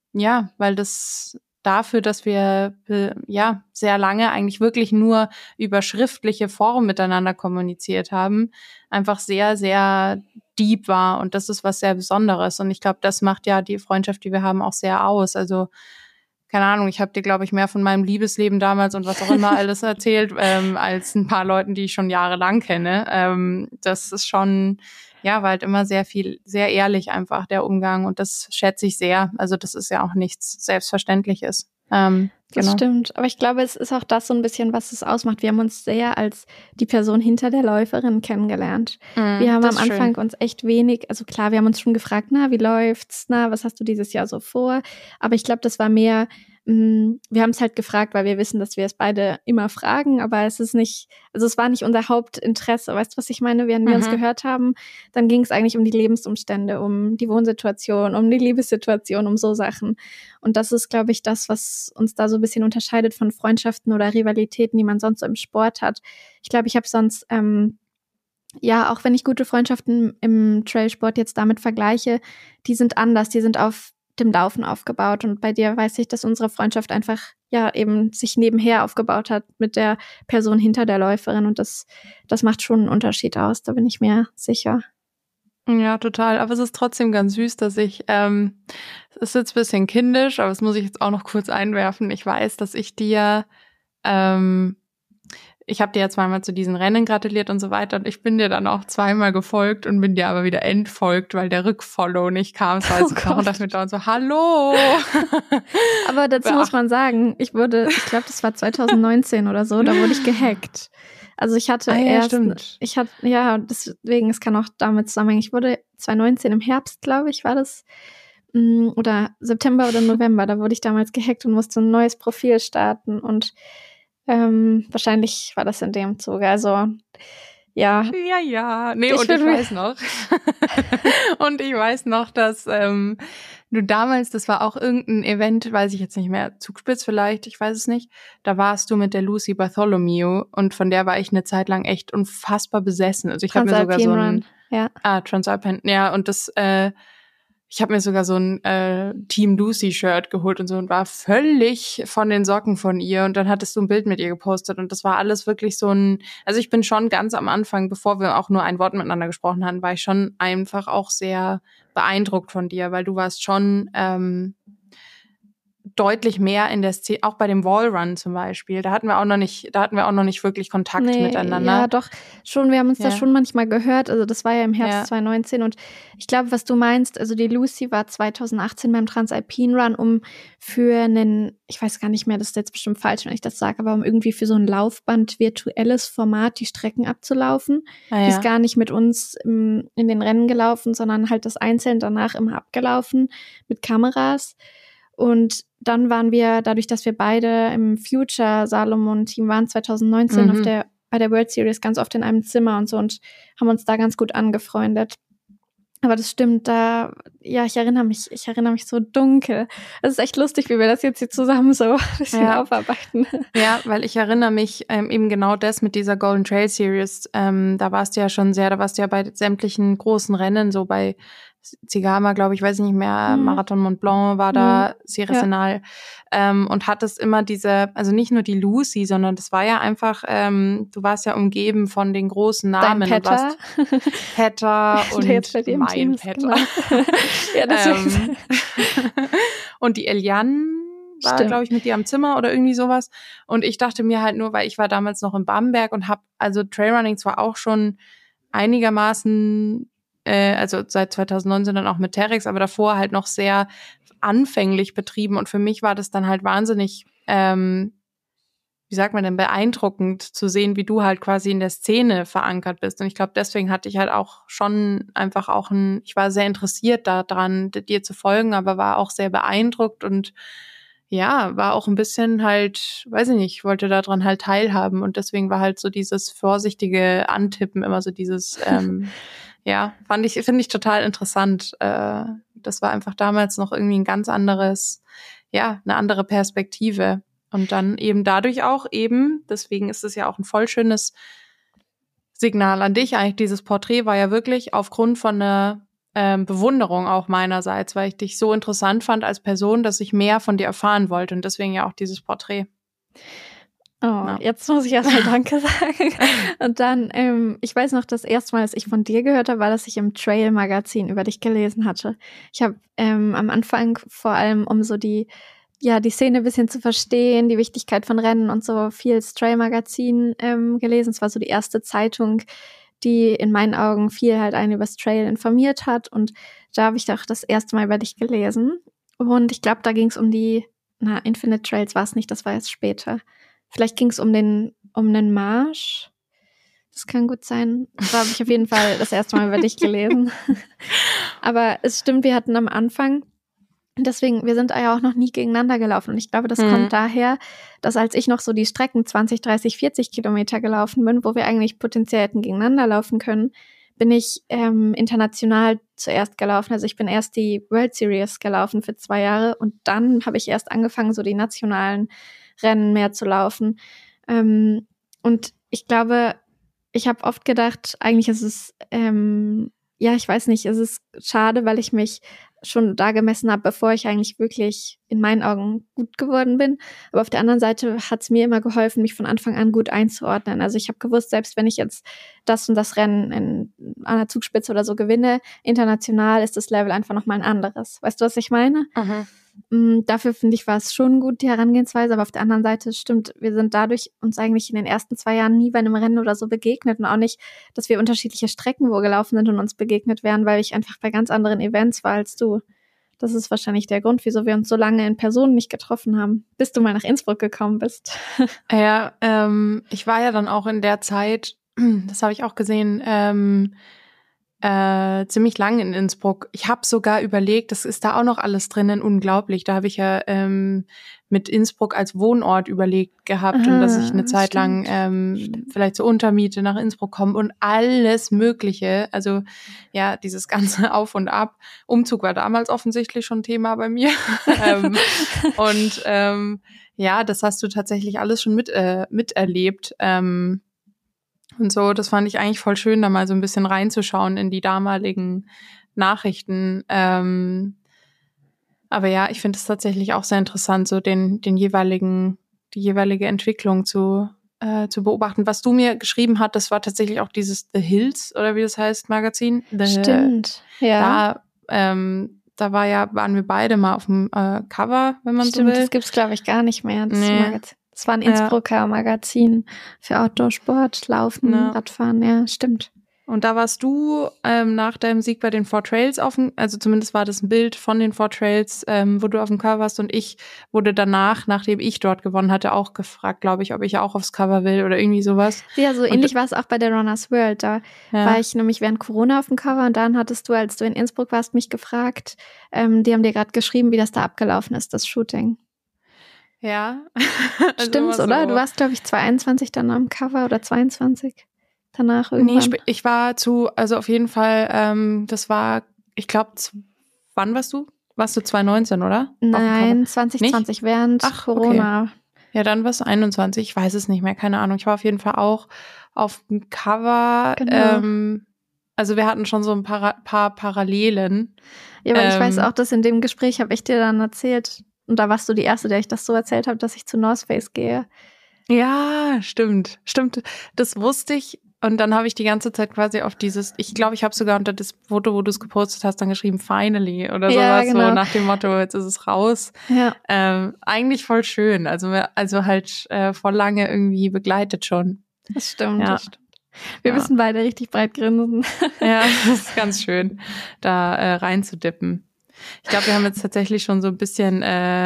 das dafür, dass wir sehr lange eigentlich wirklich nur über schriftliche Form miteinander kommuniziert haben, einfach sehr, sehr deep war und das ist was sehr Besonderes und ich glaube, das macht ja die Freundschaft, die wir haben, auch sehr aus. Also keine Ahnung, ich habe dir, glaube ich, mehr von meinem Liebesleben damals und was auch immer alles erzählt, als ein paar Leuten, die ich schon jahrelang kenne. Das ist schon, war halt immer sehr viel, sehr ehrlich einfach der Umgang und das schätze ich sehr. Also das ist ja auch nichts Selbstverständliches. Das stimmt, aber ich glaube, es ist auch das so ein bisschen, was es ausmacht. Wir haben uns sehr als die Person hinter der Läuferin kennengelernt. Wir haben am Anfang uns echt wenig, also klar, wir haben uns schon gefragt, wie läuft's, was hast du dieses Jahr so vor? Aber ich glaube, das war mehr wir haben es halt gefragt, weil wir wissen, dass wir es beide immer fragen, aber es war nicht unser Hauptinteresse. Weißt du, was ich meine? Wenn wir uns gehört haben, dann ging es eigentlich um die Lebensumstände, um die Wohnsituation, um die Liebessituation, um so Sachen. Und das ist, glaube ich, das, was uns da so ein bisschen unterscheidet von Freundschaften oder Rivalitäten, die man sonst so im Sport hat. Ich glaube, ich habe sonst, auch wenn ich gute Freundschaften im Trailsport jetzt damit vergleiche, die sind anders, die sind auf dem Laufen aufgebaut. Und bei dir weiß ich, dass unsere Freundschaft einfach eben sich nebenher aufgebaut hat mit der Person hinter der Läuferin. Und das macht schon einen Unterschied aus, da bin ich mir sicher. Ja, total. Aber es ist trotzdem ganz süß, dass es ist jetzt ein bisschen kindisch, aber das muss ich jetzt auch noch kurz einwerfen. Ich weiß, dass ich dir ich habe dir ja zweimal zu diesen Rennen gratuliert und so weiter und ich bin dir dann auch zweimal gefolgt und bin dir aber wieder entfolgt, weil der Rückfollow nicht kam. Das weiß ich noch und dachte mir dann so, hallo! Aber dazu muss man sagen, ich glaube, das war 2019 oder so, da wurde ich gehackt. Also ich hatte deswegen, es kann auch damit zusammenhängen, ich wurde 2019 im Herbst, glaube ich, war das, oder September oder November, da wurde ich damals gehackt und musste ein neues Profil starten und wahrscheinlich war das in dem Zuge, also ja. Nee, und ich weiß noch. Und ich weiß noch, dass du damals, das war auch irgendein Event, weiß ich jetzt nicht mehr, Zugspitz vielleicht, ich weiß es nicht, da warst du mit der Lucy Bartholomew und von der war ich eine Zeit lang echt unfassbar besessen. Also ich habe mir sogar so ein Transalpine, ja, und das ich habe mir sogar so ein Team Lucy-Shirt geholt und so und war völlig von den Socken von ihr. Und dann hattest du ein Bild mit ihr gepostet und das war alles wirklich so also ich bin schon ganz am Anfang, bevor wir auch nur ein Wort miteinander gesprochen hatten, war ich schon einfach auch sehr beeindruckt von dir, weil du warst schon deutlich mehr in der Szene, auch bei dem Wallrun zum Beispiel. Da hatten wir auch noch nicht wirklich Kontakt miteinander. Ja, doch, schon, wir haben uns da schon manchmal gehört. Also das war ja im Herbst 2019 und ich glaube, was du meinst, also die Lucy war 2018 beim Transalpine Run, um für einen, ich weiß gar nicht mehr, das ist jetzt bestimmt falsch, wenn ich das sage, aber um irgendwie für so ein Laufband virtuelles Format die Strecken abzulaufen. Die ist gar nicht mit uns in den Rennen gelaufen, sondern halt das einzeln danach immer abgelaufen mit Kameras. Und dann waren wir, dadurch, dass wir beide im Future Salomon-Team waren, 2019 bei der World Series ganz oft in einem Zimmer und so und haben uns da ganz gut angefreundet. Aber das stimmt, ich erinnere mich so dunkel. Es ist echt lustig, wie wir das jetzt hier zusammen so ein bisschen aufarbeiten. Ja, weil ich erinnere mich eben genau das mit dieser Golden Trail Series. Da warst du ja bei sämtlichen großen Rennen, so bei Zigama, glaube ich, weiß ich nicht mehr, Marathon Mont Blanc war da, Sierra Senal, und hattest immer also nicht nur die Lucy, sondern das war ja einfach, du warst ja umgeben von den großen Namen. Dein Petter. Petter und mein Petter. Ja, deswegen. Und die Eliane war, glaube ich, mit dir am Zimmer oder irgendwie sowas. Und ich dachte mir halt nur, weil ich war damals noch in Bamberg und also Trailrunning zwar auch schon einigermaßen also seit 2019 dann auch mit Terex, aber davor halt noch sehr anfänglich betrieben und für mich war das dann halt wahnsinnig, wie sagt man denn, beeindruckend zu sehen, wie du halt quasi in der Szene verankert bist und ich glaube, deswegen hatte ich halt auch schon einfach auch ich war sehr interessiert daran, dir zu folgen, aber war auch sehr beeindruckt und ja, war auch ein bisschen halt, weiß ich nicht, wollte daran halt teilhaben und deswegen war halt so dieses vorsichtige Antippen immer so dieses finde ich total interessant. Das war einfach damals noch irgendwie ein ganz anderes, eine andere Perspektive. Und dann eben dadurch auch deswegen ist es ja auch ein voll schönes Signal an dich eigentlich. Dieses Porträt war ja wirklich aufgrund von einer Bewunderung auch meinerseits, weil ich dich so interessant fand als Person, dass ich mehr von dir erfahren wollte und deswegen ja auch dieses Porträt. Jetzt muss ich erstmal Danke sagen. Und dann, ich weiß noch, das erste Mal, dass ich von dir gehört habe, war, dass ich im Trail-Magazin über dich gelesen hatte. Ich habe am Anfang vor allem, um so die Szene ein bisschen zu verstehen, die Wichtigkeit von Rennen und so, viel das Trail-Magazin gelesen. Es war so die erste Zeitung, die in meinen Augen viel halt einen übers Trail informiert hat. Und da habe ich doch das erste Mal über dich gelesen. Und ich glaube, da ging es um Infinite Trails war es nicht, das war erst später. Vielleicht ging es um den Marsch. Das kann gut sein. Da habe ich auf jeden Fall das erste Mal über dich gelesen. Aber es stimmt, wir hatten am Anfang Deswegen, wir sind ja auch noch nie gegeneinander gelaufen. Und ich glaube, das kommt daher, dass als ich noch so die Strecken 20, 30, 40 Kilometer gelaufen bin, wo wir eigentlich potenziell hätten gegeneinander laufen können, bin ich international zuerst gelaufen. Also ich bin erst die World Series gelaufen für 2 Jahre und dann habe ich erst angefangen, so die nationalen Rennen mehr zu laufen. Und ich glaube, ich habe oft gedacht, eigentlich ist es, ich weiß nicht, es ist schade, weil ich mich schon da gemessen habe, bevor ich eigentlich wirklich in meinen Augen gut geworden bin. Aber auf der anderen Seite hat es mir immer geholfen, mich von Anfang an gut einzuordnen. Also ich habe gewusst, selbst wenn ich jetzt das und das Rennen an der Zugspitze oder so gewinne, international ist das Level einfach nochmal ein anderes. Weißt du, was ich meine? Dafür finde ich, war es schon gut, die Herangehensweise, aber auf der anderen Seite stimmt, wir sind dadurch uns eigentlich in den ersten 2 Jahren nie bei einem Rennen oder so begegnet und auch nicht, dass wir unterschiedliche Strecken wo gelaufen sind und uns begegnet wären, weil ich einfach bei ganz anderen Events war als du. Das ist wahrscheinlich der Grund, wieso wir uns so lange in Person nicht getroffen haben, bis du mal nach Innsbruck gekommen bist. Ja, ich war ja dann auch in der Zeit, das habe ich auch gesehen, ziemlich lang in Innsbruck. Ich habe sogar überlegt, das ist da auch noch alles drinnen, unglaublich. Da habe ich ja mit Innsbruck als Wohnort überlegt gehabt und dass ich eine Zeit lang vielleicht zur Untermiete nach Innsbruck komme und alles Mögliche. Also ja, dieses ganze Auf und Ab. Umzug war damals offensichtlich schon Thema bei mir. Ja, das hast du tatsächlich alles schon miterlebt. Und so, das fand ich eigentlich voll schön, da mal so ein bisschen reinzuschauen in die damaligen Nachrichten. Aber ja, ich finde es tatsächlich auch sehr interessant, so die jeweilige Entwicklung zu beobachten. Was du mir geschrieben hast, das war tatsächlich auch dieses The Hills, oder wie das heißt, Magazin. Stimmt, ja. Da waren wir beide mal auf dem Cover, wenn man so will. Stimmt, das gibt's, glaube ich, gar nicht mehr, das Magazin. Das war ein Innsbrucker Magazin für Outdoor-Sport, Laufen, Radfahren, ja, stimmt. Und da warst du nach deinem Sieg bei den 4 Trails also zumindest war das ein Bild von den 4 Trails, wo du auf dem Cover warst, und ich wurde danach, nachdem ich dort gewonnen hatte, auch gefragt, glaube ich, ob ich auch aufs Cover will oder irgendwie sowas. Ja, so ähnlich war es auch bei der Runners World. Da war ich nämlich während Corona auf dem Cover und dann hattest du, als du in Innsbruck warst, mich gefragt, die haben dir gerade geschrieben, wie das da abgelaufen ist, das Shooting. Ja. Stimmt's, oder? So. Du warst, glaube ich, 2021 dann am Cover oder 22 danach irgendwann. Nee, ich war also auf jeden Fall, das war, ich glaube, wann warst du? Warst du 2019, oder? Nein, 2020, nicht? Während Corona. Okay. Ja, dann warst du 21, ich weiß es nicht mehr, keine Ahnung. Ich war auf jeden Fall auch auf dem Cover. Genau. Also wir hatten schon so ein paar Parallelen. Ja, aber ich weiß auch, dass in dem Gespräch habe ich dir dann erzählt, und da warst du die Erste, der ich das so erzählt habe, dass ich zu North Face gehe. Ja, stimmt. Das wusste ich. Und dann habe ich die ganze Zeit quasi auf ich glaube, ich habe sogar unter das Foto, wo du es gepostet hast, dann geschrieben, finally oder sowas, genau. So nach dem Motto, jetzt ist es raus. Ja. Eigentlich voll schön. Also halt voll lange irgendwie begleitet schon. Das stimmt, das stimmt. Wir müssen beide richtig breit grinsen. Ja, das ist ganz schön, da reinzudippen. Ich glaube, wir haben jetzt tatsächlich schon so ein bisschen,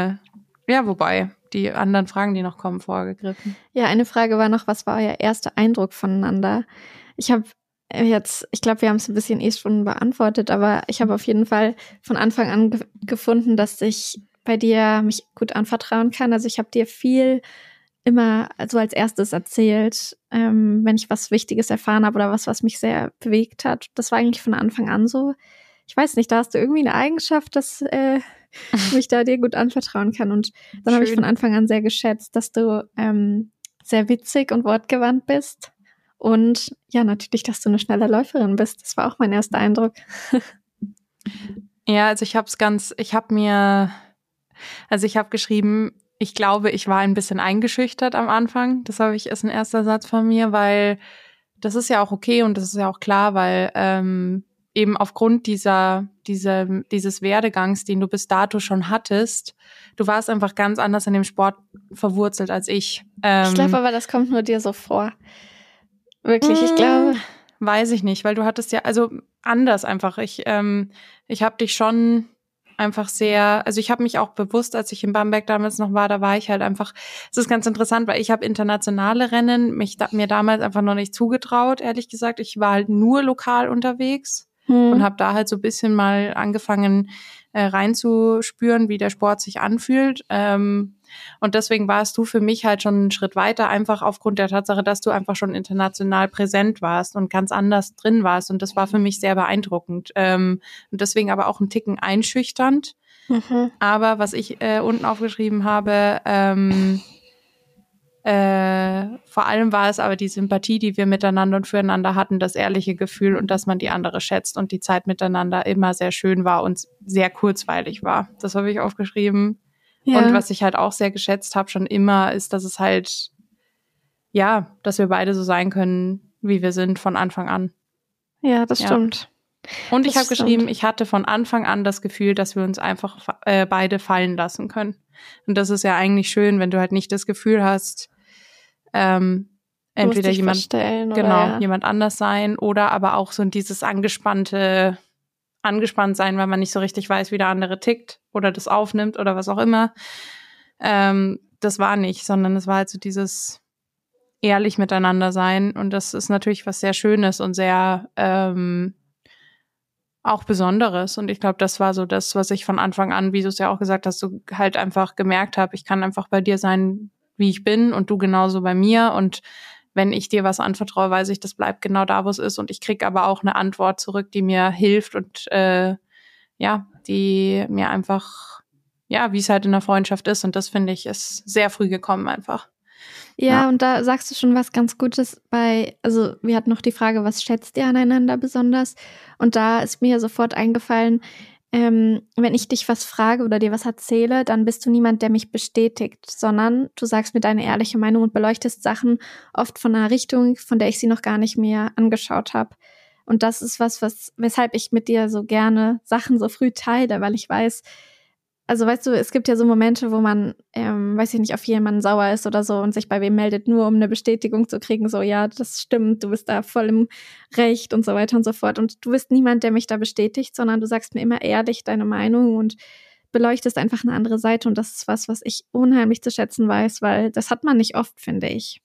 wobei die anderen Fragen, die noch kommen, vorgegriffen. Ja, eine Frage war noch, was war euer erster Eindruck voneinander? Ich glaube, wir haben es ein bisschen schon beantwortet, aber ich habe auf jeden Fall von Anfang an gefunden, dass ich bei dir mich gut anvertrauen kann. Also ich habe dir viel immer so als erstes erzählt, wenn ich was Wichtiges erfahren habe oder was mich sehr bewegt hat. Das war eigentlich von Anfang an so. Ich weiß nicht, da hast du irgendwie eine Eigenschaft, dass mich da dir gut anvertrauen kann. Und dann habe ich von Anfang an sehr geschätzt, dass du sehr witzig und wortgewandt bist. Und ja, natürlich, dass du eine schnelle Läuferin bist. Das war auch mein erster Eindruck. Ja, also ich habe geschrieben, ich glaube, ich war ein bisschen eingeschüchtert am Anfang. Das ist ein erster Satz von mir, weil das ist ja auch okay und das ist ja auch klar, weil eben aufgrund dieses Werdegangs, den du bis dato schon hattest, du warst einfach ganz anders in dem Sport verwurzelt als ich. Ich glaube aber, das kommt nur dir so vor. Wirklich, ich glaube. Weiß ich nicht, weil du hattest ja, also anders einfach. Ich habe dich schon einfach sehr, also ich habe mich auch bewusst, als ich in Bamberg damals noch war, da war ich halt einfach, es ist ganz interessant, weil ich habe internationale Rennen mir damals einfach noch nicht zugetraut, ehrlich gesagt. Ich war halt nur lokal unterwegs. und habe da halt so ein bisschen mal angefangen reinzuspüren, wie der Sport sich anfühlt. Und deswegen warst du für mich halt schon einen Schritt weiter, einfach aufgrund der Tatsache, dass du einfach schon international präsent warst und ganz anders drin warst. Und das war für mich sehr beeindruckend. Und deswegen aber auch ein Ticken einschüchternd. Aber was ich unten aufgeschrieben habe, vor allem war es aber die Sympathie, die wir miteinander und füreinander hatten, das ehrliche Gefühl und dass man die andere schätzt und die Zeit miteinander immer sehr schön war und sehr kurzweilig war. Das habe ich aufgeschrieben. Ja. Und was ich halt auch sehr geschätzt habe schon immer, ist, dass es halt, ja, dass wir beide so sein können, wie wir sind von Anfang an. Ja, das stimmt. Und ich habe geschrieben, ich hatte von Anfang an das Gefühl, dass wir uns einfach beide fallen lassen können. Und das ist ja eigentlich schön, wenn du halt nicht das Gefühl hast, entweder jemand anders sein oder aber auch so dieses angespannt sein, weil man nicht so richtig weiß, wie der andere tickt oder das aufnimmt oder was auch immer. Das war nicht, sondern es war halt so dieses ehrlich miteinander sein und das ist natürlich was sehr Schönes und sehr auch Besonderes und ich glaube, das war so das, was ich von Anfang an, wie du es ja auch gesagt hast, so halt einfach gemerkt habe, ich kann einfach bei dir sein, wie ich bin und du genauso bei mir und wenn ich dir was anvertraue, weiß ich, das bleibt genau da, wo es ist und ich krieg aber auch eine Antwort zurück, die mir hilft und die mir einfach, wie es halt in der Freundschaft ist und das finde ich ist sehr früh gekommen einfach. Ja, und da sagst du schon was ganz Gutes also wir hatten noch die Frage, was schätzt ihr aneinander besonders? Und da ist mir sofort eingefallen, wenn ich dich was frage oder dir was erzähle, dann bist du niemand, der mich bestätigt, sondern du sagst mir deine ehrliche Meinung und beleuchtest Sachen oft von einer Richtung, von der ich sie noch gar nicht mehr angeschaut habe. Und das ist weshalb ich mit dir so gerne Sachen so früh teile, weil ich weiß, also weißt du, es gibt ja so Momente, wo man, weiß ich nicht, auf jemanden sauer ist oder so und sich bei wem meldet, nur um eine Bestätigung zu kriegen, so ja, das stimmt, du bist da voll im Recht und so weiter und so fort. Und du bist niemand, der mich da bestätigt, sondern du sagst mir immer ehrlich deine Meinung und beleuchtest einfach eine andere Seite und das ist was ich unheimlich zu schätzen weiß, weil das hat man nicht oft, finde ich.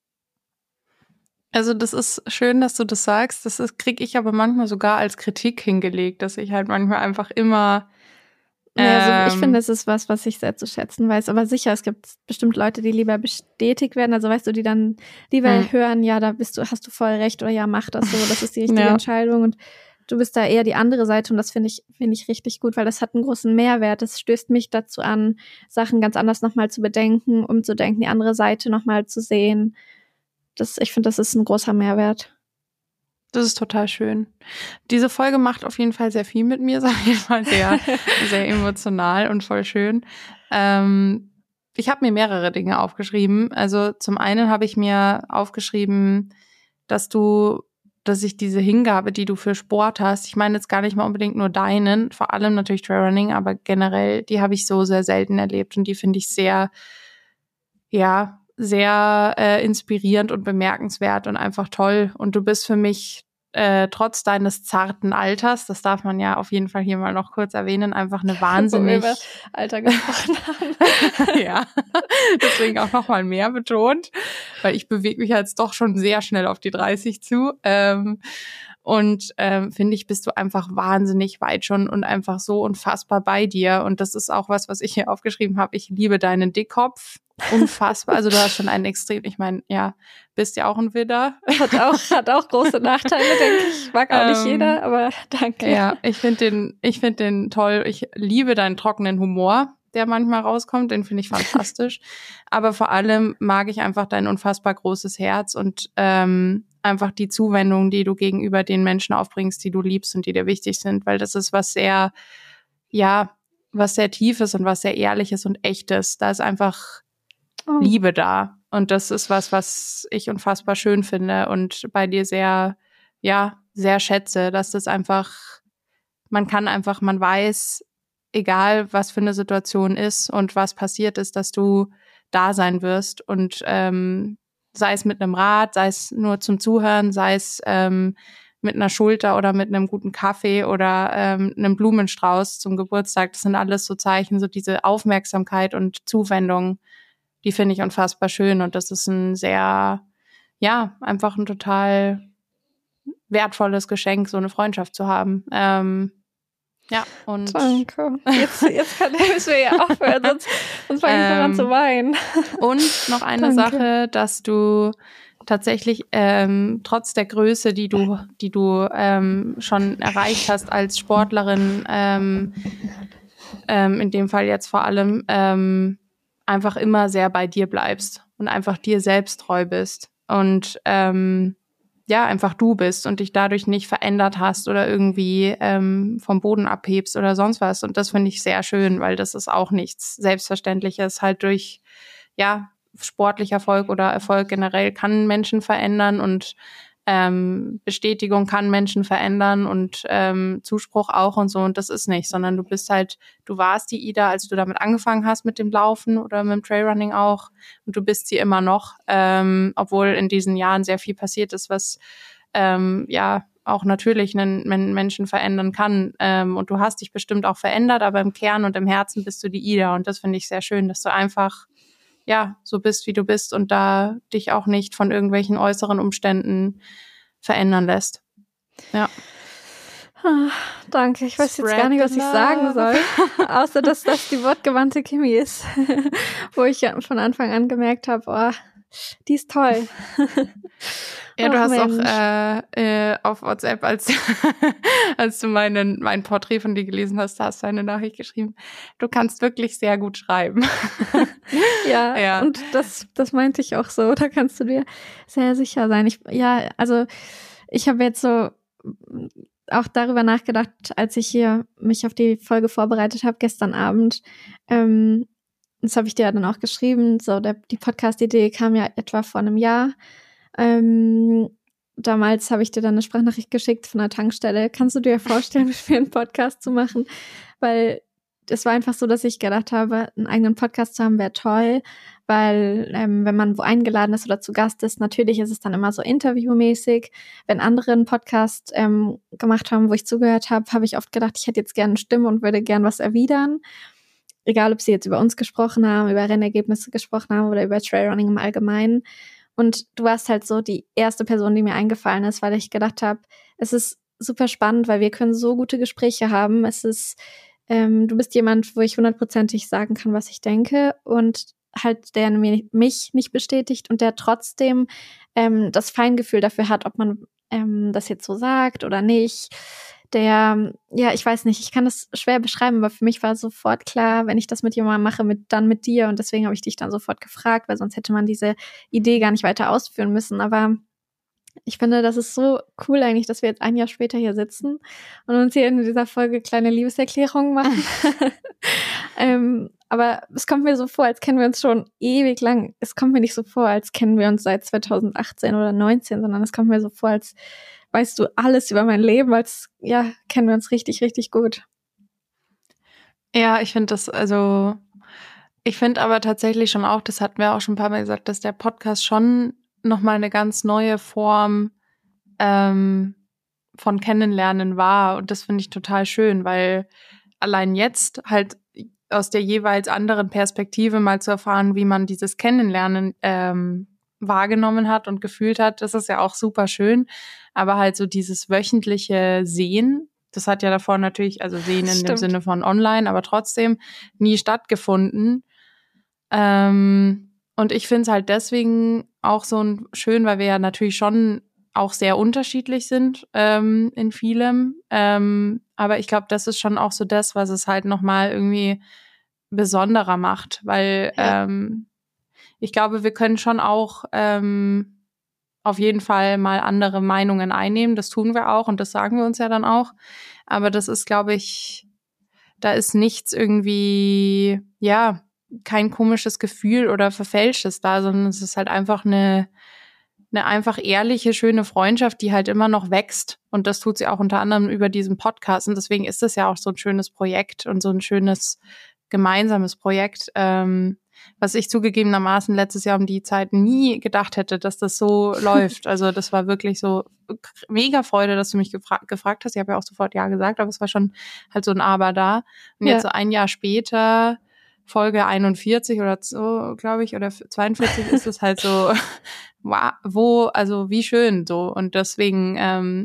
Also das ist schön, dass du das sagst. Das kriege ich aber manchmal sogar als Kritik hingelegt, dass ich halt manchmal einfach immer also ich finde, es ist was ich sehr zu schätzen weiß. Aber sicher, es gibt bestimmt Leute, die lieber bestätigt werden. Also weißt du, die dann lieber hören, ja, hast du voll recht oder ja, mach das so, das ist die richtige Entscheidung. Und du bist da eher die andere Seite und das finde ich richtig gut, weil das hat einen großen Mehrwert. Das stößt mich dazu an, Sachen ganz anders nochmal zu bedenken, umzudenken, die andere Seite nochmal zu sehen. Ich finde, das ist ein großer Mehrwert. Das ist total schön. Diese Folge macht auf jeden Fall sehr viel mit mir, sag ich mal, sehr, sehr emotional und voll schön. Ich habe mir mehrere Dinge aufgeschrieben. Also zum einen habe ich mir aufgeschrieben, dass ich diese Hingabe, die du für Sport hast, ich meine jetzt gar nicht mal unbedingt nur deinen, vor allem natürlich Trailrunning, aber generell, die habe ich so sehr selten erlebt und die finde ich sehr inspirierend und bemerkenswert und einfach toll. Und du bist für mich trotz deines zarten Alters, das darf man ja auf jeden Fall hier mal noch kurz erwähnen, einfach eine wahnsinnig... Wo wir über Alter gesprochen haben. Ja, deswegen auch noch mal mehr betont, weil ich bewege mich jetzt doch schon sehr schnell auf die 30 zu. Und finde ich, bist du einfach wahnsinnig weit schon und einfach so unfassbar bei dir. Und das ist auch was ich hier aufgeschrieben habe. Ich liebe deinen Dickkopf. Unfassbar. Also du hast schon einen extrem, ich meine, ja, bist ja auch ein Widder. Hat auch große Nachteile, denke ich. Mag auch nicht jeder, aber danke. Ja, ich finde den toll. Ich liebe deinen trockenen Humor, der manchmal rauskommt. Den finde ich fantastisch. Aber vor allem mag ich einfach dein unfassbar großes Herz und einfach die Zuwendung, die du gegenüber den Menschen aufbringst, die du liebst und die dir wichtig sind, weil das ist was sehr Tiefes und was sehr Ehrliches und Echtes. Da ist einfach Liebe da. Und das ist was ich unfassbar schön finde und bei dir sehr, sehr schätze, dass das einfach, man weiß, egal was für eine Situation ist und was passiert ist, dass du da sein wirst und sei es mit einem Rat, sei es nur zum Zuhören, sei es mit einer Schulter oder mit einem guten Kaffee oder einem Blumenstrauß zum Geburtstag. Das sind alles so Zeichen, so diese Aufmerksamkeit und Zuwendung, die finde ich unfassbar schön und das ist ein sehr, einfach ein total wertvolles Geschenk, so eine Freundschaft zu haben. Ja, und danke. Jetzt müssen wir ja aufhören, sonst fange ich an zu weinen. Und noch eine Sache, dass du tatsächlich trotz der Größe, die du schon erreicht hast als Sportlerin, in dem Fall jetzt vor allem, einfach immer sehr bei dir bleibst und einfach dir selbst treu bist und einfach du bist und dich dadurch nicht verändert hast oder irgendwie vom Boden abhebst oder sonst was. Und das finde ich sehr schön, weil das ist auch nichts Selbstverständliches. Halt durch, sportlicher Erfolg oder Erfolg generell kann Menschen verändern und Bestätigung kann Menschen verändern und Zuspruch auch und so. Und das ist nicht, sondern du warst die Ida, als du damit angefangen hast mit dem Laufen oder mit dem Trailrunning auch. Und du bist sie immer noch, obwohl in diesen Jahren sehr viel passiert ist, was auch natürlich einen Menschen verändern kann. Und du hast dich bestimmt auch verändert, aber im Kern und im Herzen bist du die Ida. Und das finde ich sehr schön, dass du einfach so bist, wie du bist und da dich auch nicht von irgendwelchen äußeren Umständen verändern lässt. Ja. Danke, ich weiß jetzt gar nicht, was ich sagen soll, außer dass das die wortgewandte Kimi ist, wo ich ja von Anfang an gemerkt habe, die ist toll. Ja, du hast auch auf WhatsApp, als du mein Porträt von dir gelesen hast, hast du eine Nachricht geschrieben. Du kannst wirklich sehr gut schreiben. Ja, und das meinte ich auch so. Da kannst du dir sehr sicher sein. Ich habe jetzt so auch darüber nachgedacht, als ich hier mich auf die Folge vorbereitet habe, gestern Abend. Das habe ich dir dann auch geschrieben. So, die Podcast-Idee kam ja etwa vor einem Jahr. Damals habe ich dir dann eine Sprachnachricht geschickt von der Tankstelle. Kannst du dir vorstellen, mit mir einen Podcast zu machen? Weil es war einfach so, dass ich gedacht habe, einen eigenen Podcast zu haben wäre toll, weil wenn man wo eingeladen ist oder zu Gast ist, natürlich ist es dann immer so interviewmäßig. Wenn andere einen Podcast gemacht haben, wo ich zugehört habe, habe ich oft gedacht, ich hätte jetzt gerne eine Stimme und würde gern was erwidern. Egal, ob sie jetzt über uns gesprochen haben, über Rennergebnisse gesprochen haben oder über Trailrunning im Allgemeinen. Und du warst halt so die erste Person, die mir eingefallen ist, weil ich gedacht habe, es ist super spannend, weil wir können so gute Gespräche haben. Es ist, du bist jemand, wo ich 100%ig sagen kann, was ich denke und halt der mich nicht bestätigt und der trotzdem das Feingefühl dafür hat, ob man das jetzt so sagt oder nicht. Ich weiß nicht, ich kann das schwer beschreiben, aber für mich war sofort klar, wenn ich das mit jemandem mache, dann mit dir. Und deswegen habe ich dich dann sofort gefragt, weil sonst hätte man diese Idee gar nicht weiter ausführen müssen. Aber ich finde, das ist so cool eigentlich, dass wir jetzt ein Jahr später hier sitzen und uns hier in dieser Folge kleine Liebeserklärungen machen. Aber es kommt mir so vor, als kennen wir uns schon ewig lang. Es kommt mir nicht so vor, als kennen wir uns seit 2018 oder 2019, sondern es kommt mir so vor, als weißt du alles über mein Leben, als kennen wir uns richtig, richtig gut. Ja, ich finde aber tatsächlich schon auch, das hatten wir auch schon ein paar Mal gesagt, dass der Podcast schon nochmal eine ganz neue Form von Kennenlernen war. Und das finde ich total schön, weil allein jetzt halt aus der jeweils anderen Perspektive mal zu erfahren, wie man dieses Kennenlernen wahrgenommen hat und gefühlt hat, das ist ja auch super schön. Aber halt so dieses wöchentliche Sehen, das hat ja davor natürlich, also Sehen in dem Sinne von online, aber trotzdem nie stattgefunden. Und ich finde es halt deswegen auch so schön, weil wir ja natürlich schon auch sehr unterschiedlich sind in vielem. Aber ich glaube, das ist schon auch so das, was es halt nochmal irgendwie besonderer macht, weil ich glaube, wir können schon auch auf jeden Fall mal andere Meinungen einnehmen. Das tun wir auch und das sagen wir uns ja dann auch. Aber das ist, glaube ich, da ist nichts irgendwie, kein komisches Gefühl oder Verfälschtes da, sondern es ist halt einfach eine einfach ehrliche, schöne Freundschaft, die halt immer noch wächst. Und das tut sie auch unter anderem über diesen Podcast. Und deswegen ist es ja auch so ein schönes Projekt und so ein schönes gemeinsames Projekt, was ich zugegebenermaßen letztes Jahr um die Zeit nie gedacht hätte, dass das so läuft. Also das war wirklich so mega Freude, dass du mich gefragt hast. Ich habe ja auch sofort ja gesagt, aber es war schon halt so ein Aber da. Und jetzt so ein Jahr später, Folge 41 oder so, glaube ich, oder 42 ist es halt so, wow, also wie schön so. Und deswegen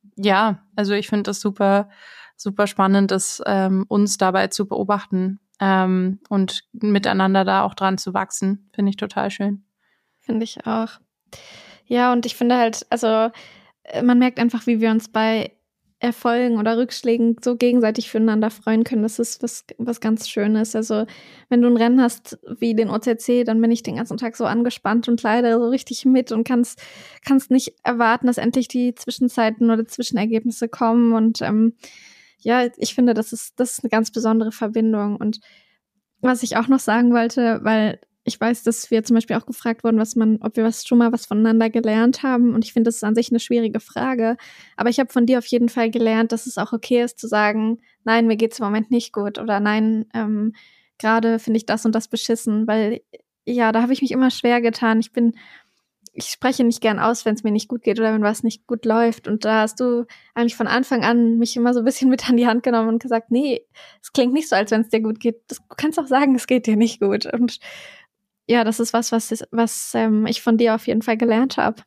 Ja, also ich finde das super, super spannend, das uns dabei zu beobachten und miteinander da auch dran zu wachsen. Finde ich total schön. Finde ich auch. Ja, und ich finde halt, also man merkt einfach, wie wir uns bei Erfolgen oder Rückschlägen so gegenseitig füreinander freuen können. Das ist was ganz Schönes. Also wenn du ein Rennen hast wie den OCC, dann bin ich den ganzen Tag so angespannt und leide so richtig mit und kannst nicht erwarten, dass endlich die Zwischenzeiten oder Zwischenergebnisse kommen. Und ja, ich finde, das ist eine ganz besondere Verbindung. Und was ich auch noch sagen wollte, weil ich weiß, dass wir zum Beispiel auch gefragt wurden, ob wir schon mal was voneinander gelernt haben. Und ich finde, das ist an sich eine schwierige Frage. Aber ich habe von dir auf jeden Fall gelernt, dass es auch okay ist zu sagen, nein, mir geht's im Moment nicht gut oder nein, gerade finde ich das und das beschissen, weil ja, da habe ich mich immer schwer getan. Ich spreche nicht gern aus, wenn es mir nicht gut geht oder wenn was nicht gut läuft. Und da hast du eigentlich von Anfang an mich immer so ein bisschen mit an die Hand genommen und gesagt, nee, es klingt nicht so, als wenn es dir gut geht. Du kannst auch sagen, es geht dir nicht gut. Und ja, das ist was ich von dir auf jeden Fall gelernt habe.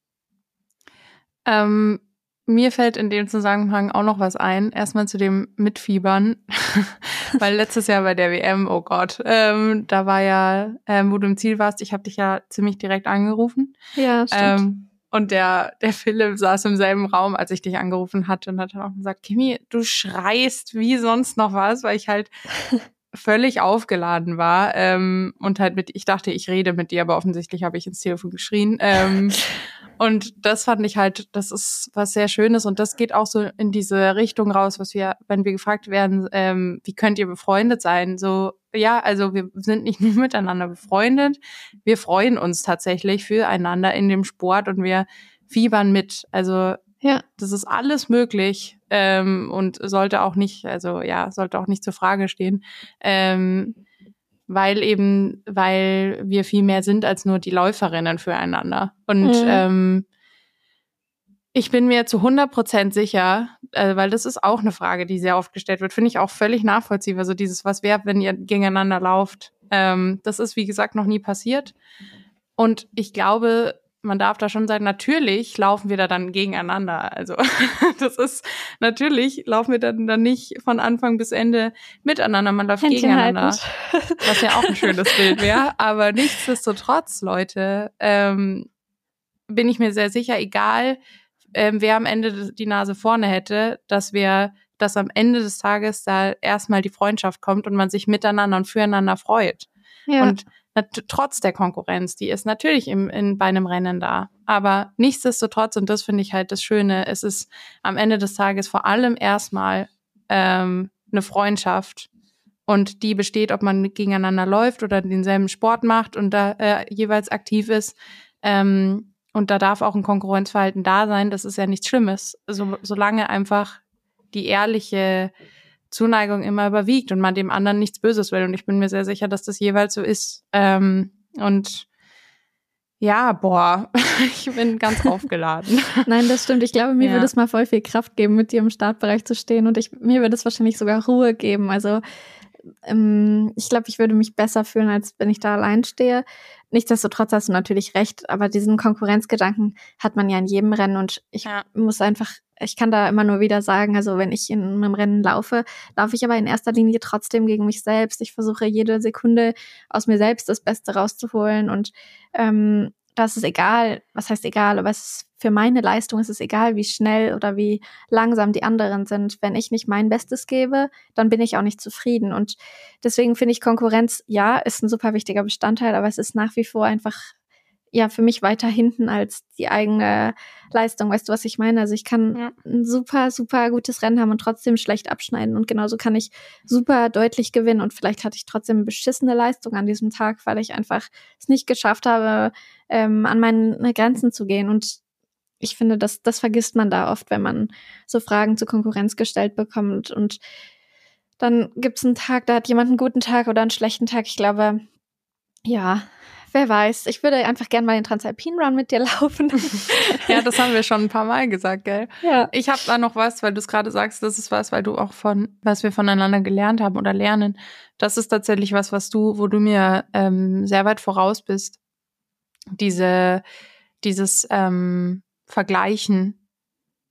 Mir fällt in dem Zusammenhang auch noch was ein. Erstmal zu dem Mitfiebern, weil letztes Jahr bei der WM, oh Gott, da war ja, wo du im Ziel warst, ich habe dich ja ziemlich direkt angerufen. Ja, stimmt. Und der Philipp saß im selben Raum, als ich dich angerufen hatte und hat dann auch gesagt, Kimi, du schreist wie sonst noch was, weil ich halt völlig aufgeladen war und halt ich dachte, ich rede mit dir, aber offensichtlich habe ich ins Telefon geschrien. Und das fand ich halt, das ist was sehr Schönes und das geht auch so in diese Richtung raus, wenn wir gefragt werden, wie könnt ihr befreundet sein? So, ja, also wir sind nicht nur miteinander befreundet, wir freuen uns tatsächlich füreinander in dem Sport und wir fiebern mit. Also ja, das ist alles möglich und sollte auch nicht zur Frage stehen, weil wir viel mehr sind als nur die Läuferinnen füreinander. Und ich bin mir zu 100% sicher, weil das ist auch eine Frage, die sehr oft gestellt wird, finde ich auch völlig nachvollziehbar, so dieses, was wäre, wenn ihr gegeneinander lauft. Das ist, wie gesagt, noch nie passiert. Und ich glaube, man darf da schon sagen, natürlich laufen wir da dann gegeneinander. Also natürlich laufen wir dann nicht von Anfang bis Ende miteinander, man läuft Händchen gegeneinander. Halten. Was ja auch ein schönes Bild wäre. Aber nichtsdestotrotz, Leute, bin ich mir sehr sicher, egal wer am Ende die Nase vorne hätte, dass am Ende des Tages da erstmal die Freundschaft kommt und man sich miteinander und füreinander freut. Ja. Und trotz der Konkurrenz, die ist natürlich bei einem Rennen da. Aber nichtsdestotrotz, und das finde ich halt das Schöne, es ist am Ende des Tages vor allem erstmal eine Freundschaft. Und die besteht, ob man gegeneinander läuft oder denselben Sport macht und da jeweils aktiv ist. Und da darf auch ein Konkurrenzverhalten da sein. Das ist ja nichts Schlimmes. Solange einfach die ehrliche Zuneigung immer überwiegt und man dem anderen nichts Böses will. Und ich bin mir sehr sicher, dass das jeweils so ist. Und ja, ich bin ganz aufgeladen. Nein, das stimmt. Ich glaube, mir würde es mal voll viel Kraft geben, mit dir im Startbereich zu stehen. Und mir würde es wahrscheinlich sogar Ruhe geben. Also ich glaube, ich würde mich besser fühlen, als wenn ich da allein stehe. Nichtsdestotrotz hast du natürlich recht, aber diesen Konkurrenzgedanken hat man ja in jedem Rennen und ich kann da immer nur wieder sagen, also wenn ich in einem Rennen laufe ich aber in erster Linie trotzdem gegen mich selbst. Ich versuche jede Sekunde aus mir selbst das Beste rauszuholen und das ist egal, was heißt egal, aber für meine Leistung ist es egal, wie schnell oder wie langsam die anderen sind. Wenn ich nicht mein Bestes gebe, dann bin ich auch nicht zufrieden. Und deswegen finde ich Konkurrenz, ja, ist ein super wichtiger Bestandteil, aber es ist nach wie vor einfach, ja, für mich weiter hinten als die eigene Leistung. Weißt du, was ich meine? Also ich kann ein super, super gutes Rennen haben und trotzdem schlecht abschneiden. Und genauso kann ich super deutlich gewinnen. Und vielleicht hatte ich trotzdem eine beschissene Leistung an diesem Tag, weil ich einfach es nicht geschafft habe, an meine Grenzen zu gehen. Und ich finde, das vergisst man da oft, wenn man so Fragen zur Konkurrenz gestellt bekommt. Und dann gibt's einen Tag, da hat jemand einen guten Tag oder einen schlechten Tag. Ich glaube, ja, wer weiß. Ich würde einfach gerne mal den Transalpine Run mit dir laufen. Ja, das haben wir schon ein paar Mal gesagt, gell? Ja. Ich habe da noch was, weil du es gerade sagst, das ist was, weil du auch was wir voneinander gelernt haben oder lernen. Das ist tatsächlich was, wo du mir sehr weit voraus bist. Dieses Vergleichen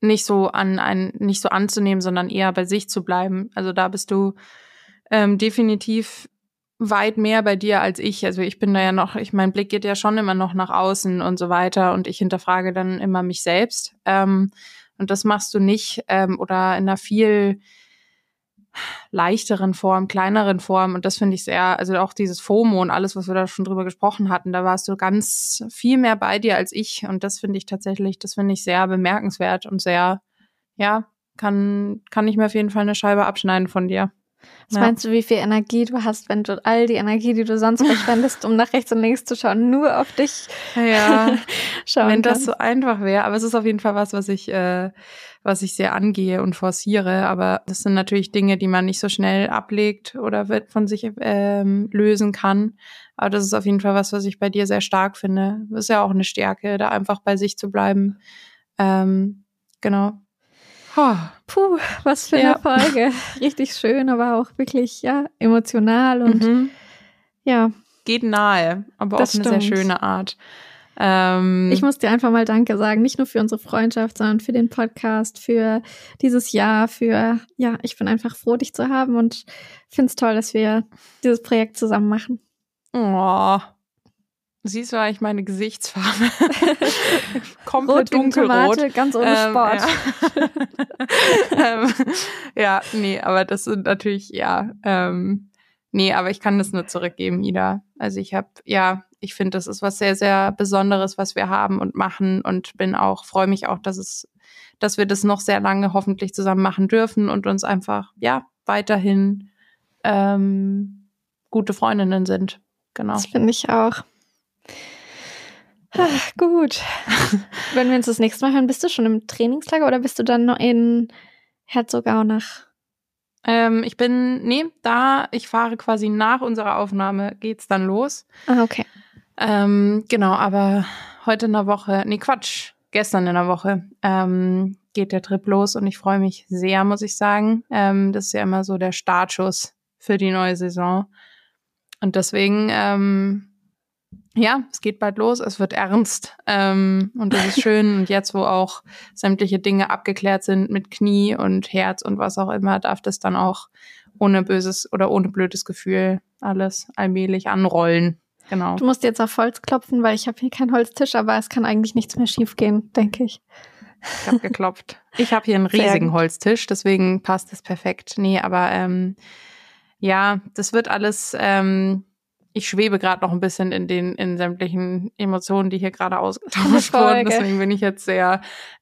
nicht so anzunehmen, sondern eher bei sich zu bleiben. Also da bist du definitiv weit mehr bei dir als ich. Also ich bin da ja noch, mein Blick geht ja schon immer noch nach außen und so weiter und ich hinterfrage dann immer mich selbst. Und das machst du nicht oder in einer viel leichteren Form, kleineren Form. Und das finde ich sehr, also auch dieses FOMO und alles, was wir da schon drüber gesprochen hatten, da warst du ganz viel mehr bei dir als ich. Und das finde ich sehr bemerkenswert und sehr, ja, kann ich mir auf jeden Fall eine Scheibe abschneiden von dir. Was meinst du, wie viel Energie du hast, wenn du all die Energie, die du sonst verschwendest, um nach rechts und links zu schauen, nur auf dich schauen wenn das kannst? so einfach wäre. Aber es ist auf jeden Fall was ich sehr angehe und forciere. Aber das sind natürlich Dinge, die man nicht so schnell ablegt oder von sich lösen kann. Aber das ist auf jeden Fall was ich bei dir sehr stark finde. Das ist ja auch eine Stärke, da einfach bei sich zu bleiben. Genau. Puh, was für eine Folge. Richtig schön, aber auch wirklich, emotional und Geht nahe, aber auf eine sehr schöne Art. Ich muss dir einfach mal Danke sagen, nicht nur für unsere Freundschaft, sondern für den Podcast, für dieses Jahr, ich bin einfach froh, dich zu haben und finde es toll, dass wir dieses Projekt zusammen machen. Oh, siehst du eigentlich meine Gesichtsfarbe? Komplett Rot dunkelrot. Tomate, ganz ohne Sport. Nee, aber das sind natürlich, aber ich kann das nur zurückgeben, Ida. Also ich finde, das ist was sehr, sehr Besonderes, was wir haben und machen und freue mich auch, dass wir das noch sehr lange hoffentlich zusammen machen dürfen und uns einfach, weiterhin gute Freundinnen sind. Genau. Das finde ich auch. Gut. Wenn wir uns das nächste Mal hören, bist du schon im Trainingslager oder bist du dann noch in Herzogaunach? Ich fahre quasi nach unserer Aufnahme, geht's dann los. Okay. Genau, aber gestern in der Woche geht der Trip los und ich freue mich sehr, muss ich sagen. Das ist ja immer so der Startschuss für die neue Saison. Und deswegen, es geht bald los, es wird ernst und das ist schön. Und jetzt, wo auch sämtliche Dinge abgeklärt sind mit Knie und Herz und was auch immer, darf das dann auch ohne böses oder ohne blödes Gefühl alles allmählich anrollen. Genau. Du musst jetzt auf Holz klopfen, weil ich habe hier keinen Holztisch, aber es kann eigentlich nichts mehr schief gehen, denke ich. Ich habe geklopft. Ich habe hier einen riesigen Holztisch, deswegen passt es perfekt. Nee, aber das wird alles, ich schwebe gerade noch ein bisschen in sämtlichen Emotionen, die hier gerade ausgetauscht wurden. Deswegen bin ich jetzt sehr,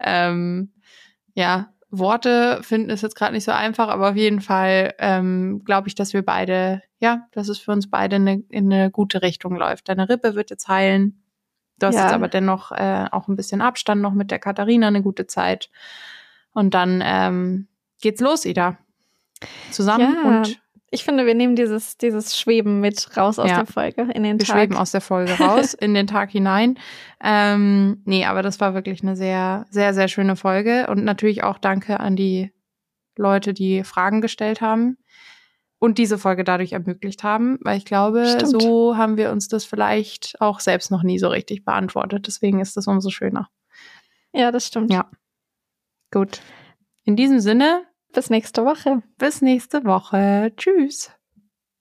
Worte finden ist jetzt gerade nicht so einfach, aber auf jeden Fall glaube ich, dass wir beide, dass es für uns beide in eine gute Richtung läuft. Deine Rippe wird jetzt heilen. Du hast jetzt aber dennoch auch ein bisschen Abstand noch mit der Katharina, eine gute Zeit. Und dann geht's los, Ida. Zusammen und ich finde, wir nehmen dieses Schweben mit raus aus der Folge in den Tag. Wir schweben aus der Folge raus, in den Tag hinein. Aber das war wirklich eine sehr, sehr, sehr schöne Folge. Und natürlich auch danke an die Leute, die Fragen gestellt haben und diese Folge dadurch ermöglicht haben. Weil ich glaube, so haben wir uns das vielleicht auch selbst noch nie so richtig beantwortet. Deswegen ist das umso schöner. Ja, das stimmt. Ja. Gut. In diesem Sinne, bis nächste Woche. Bis nächste Woche. Tschüss.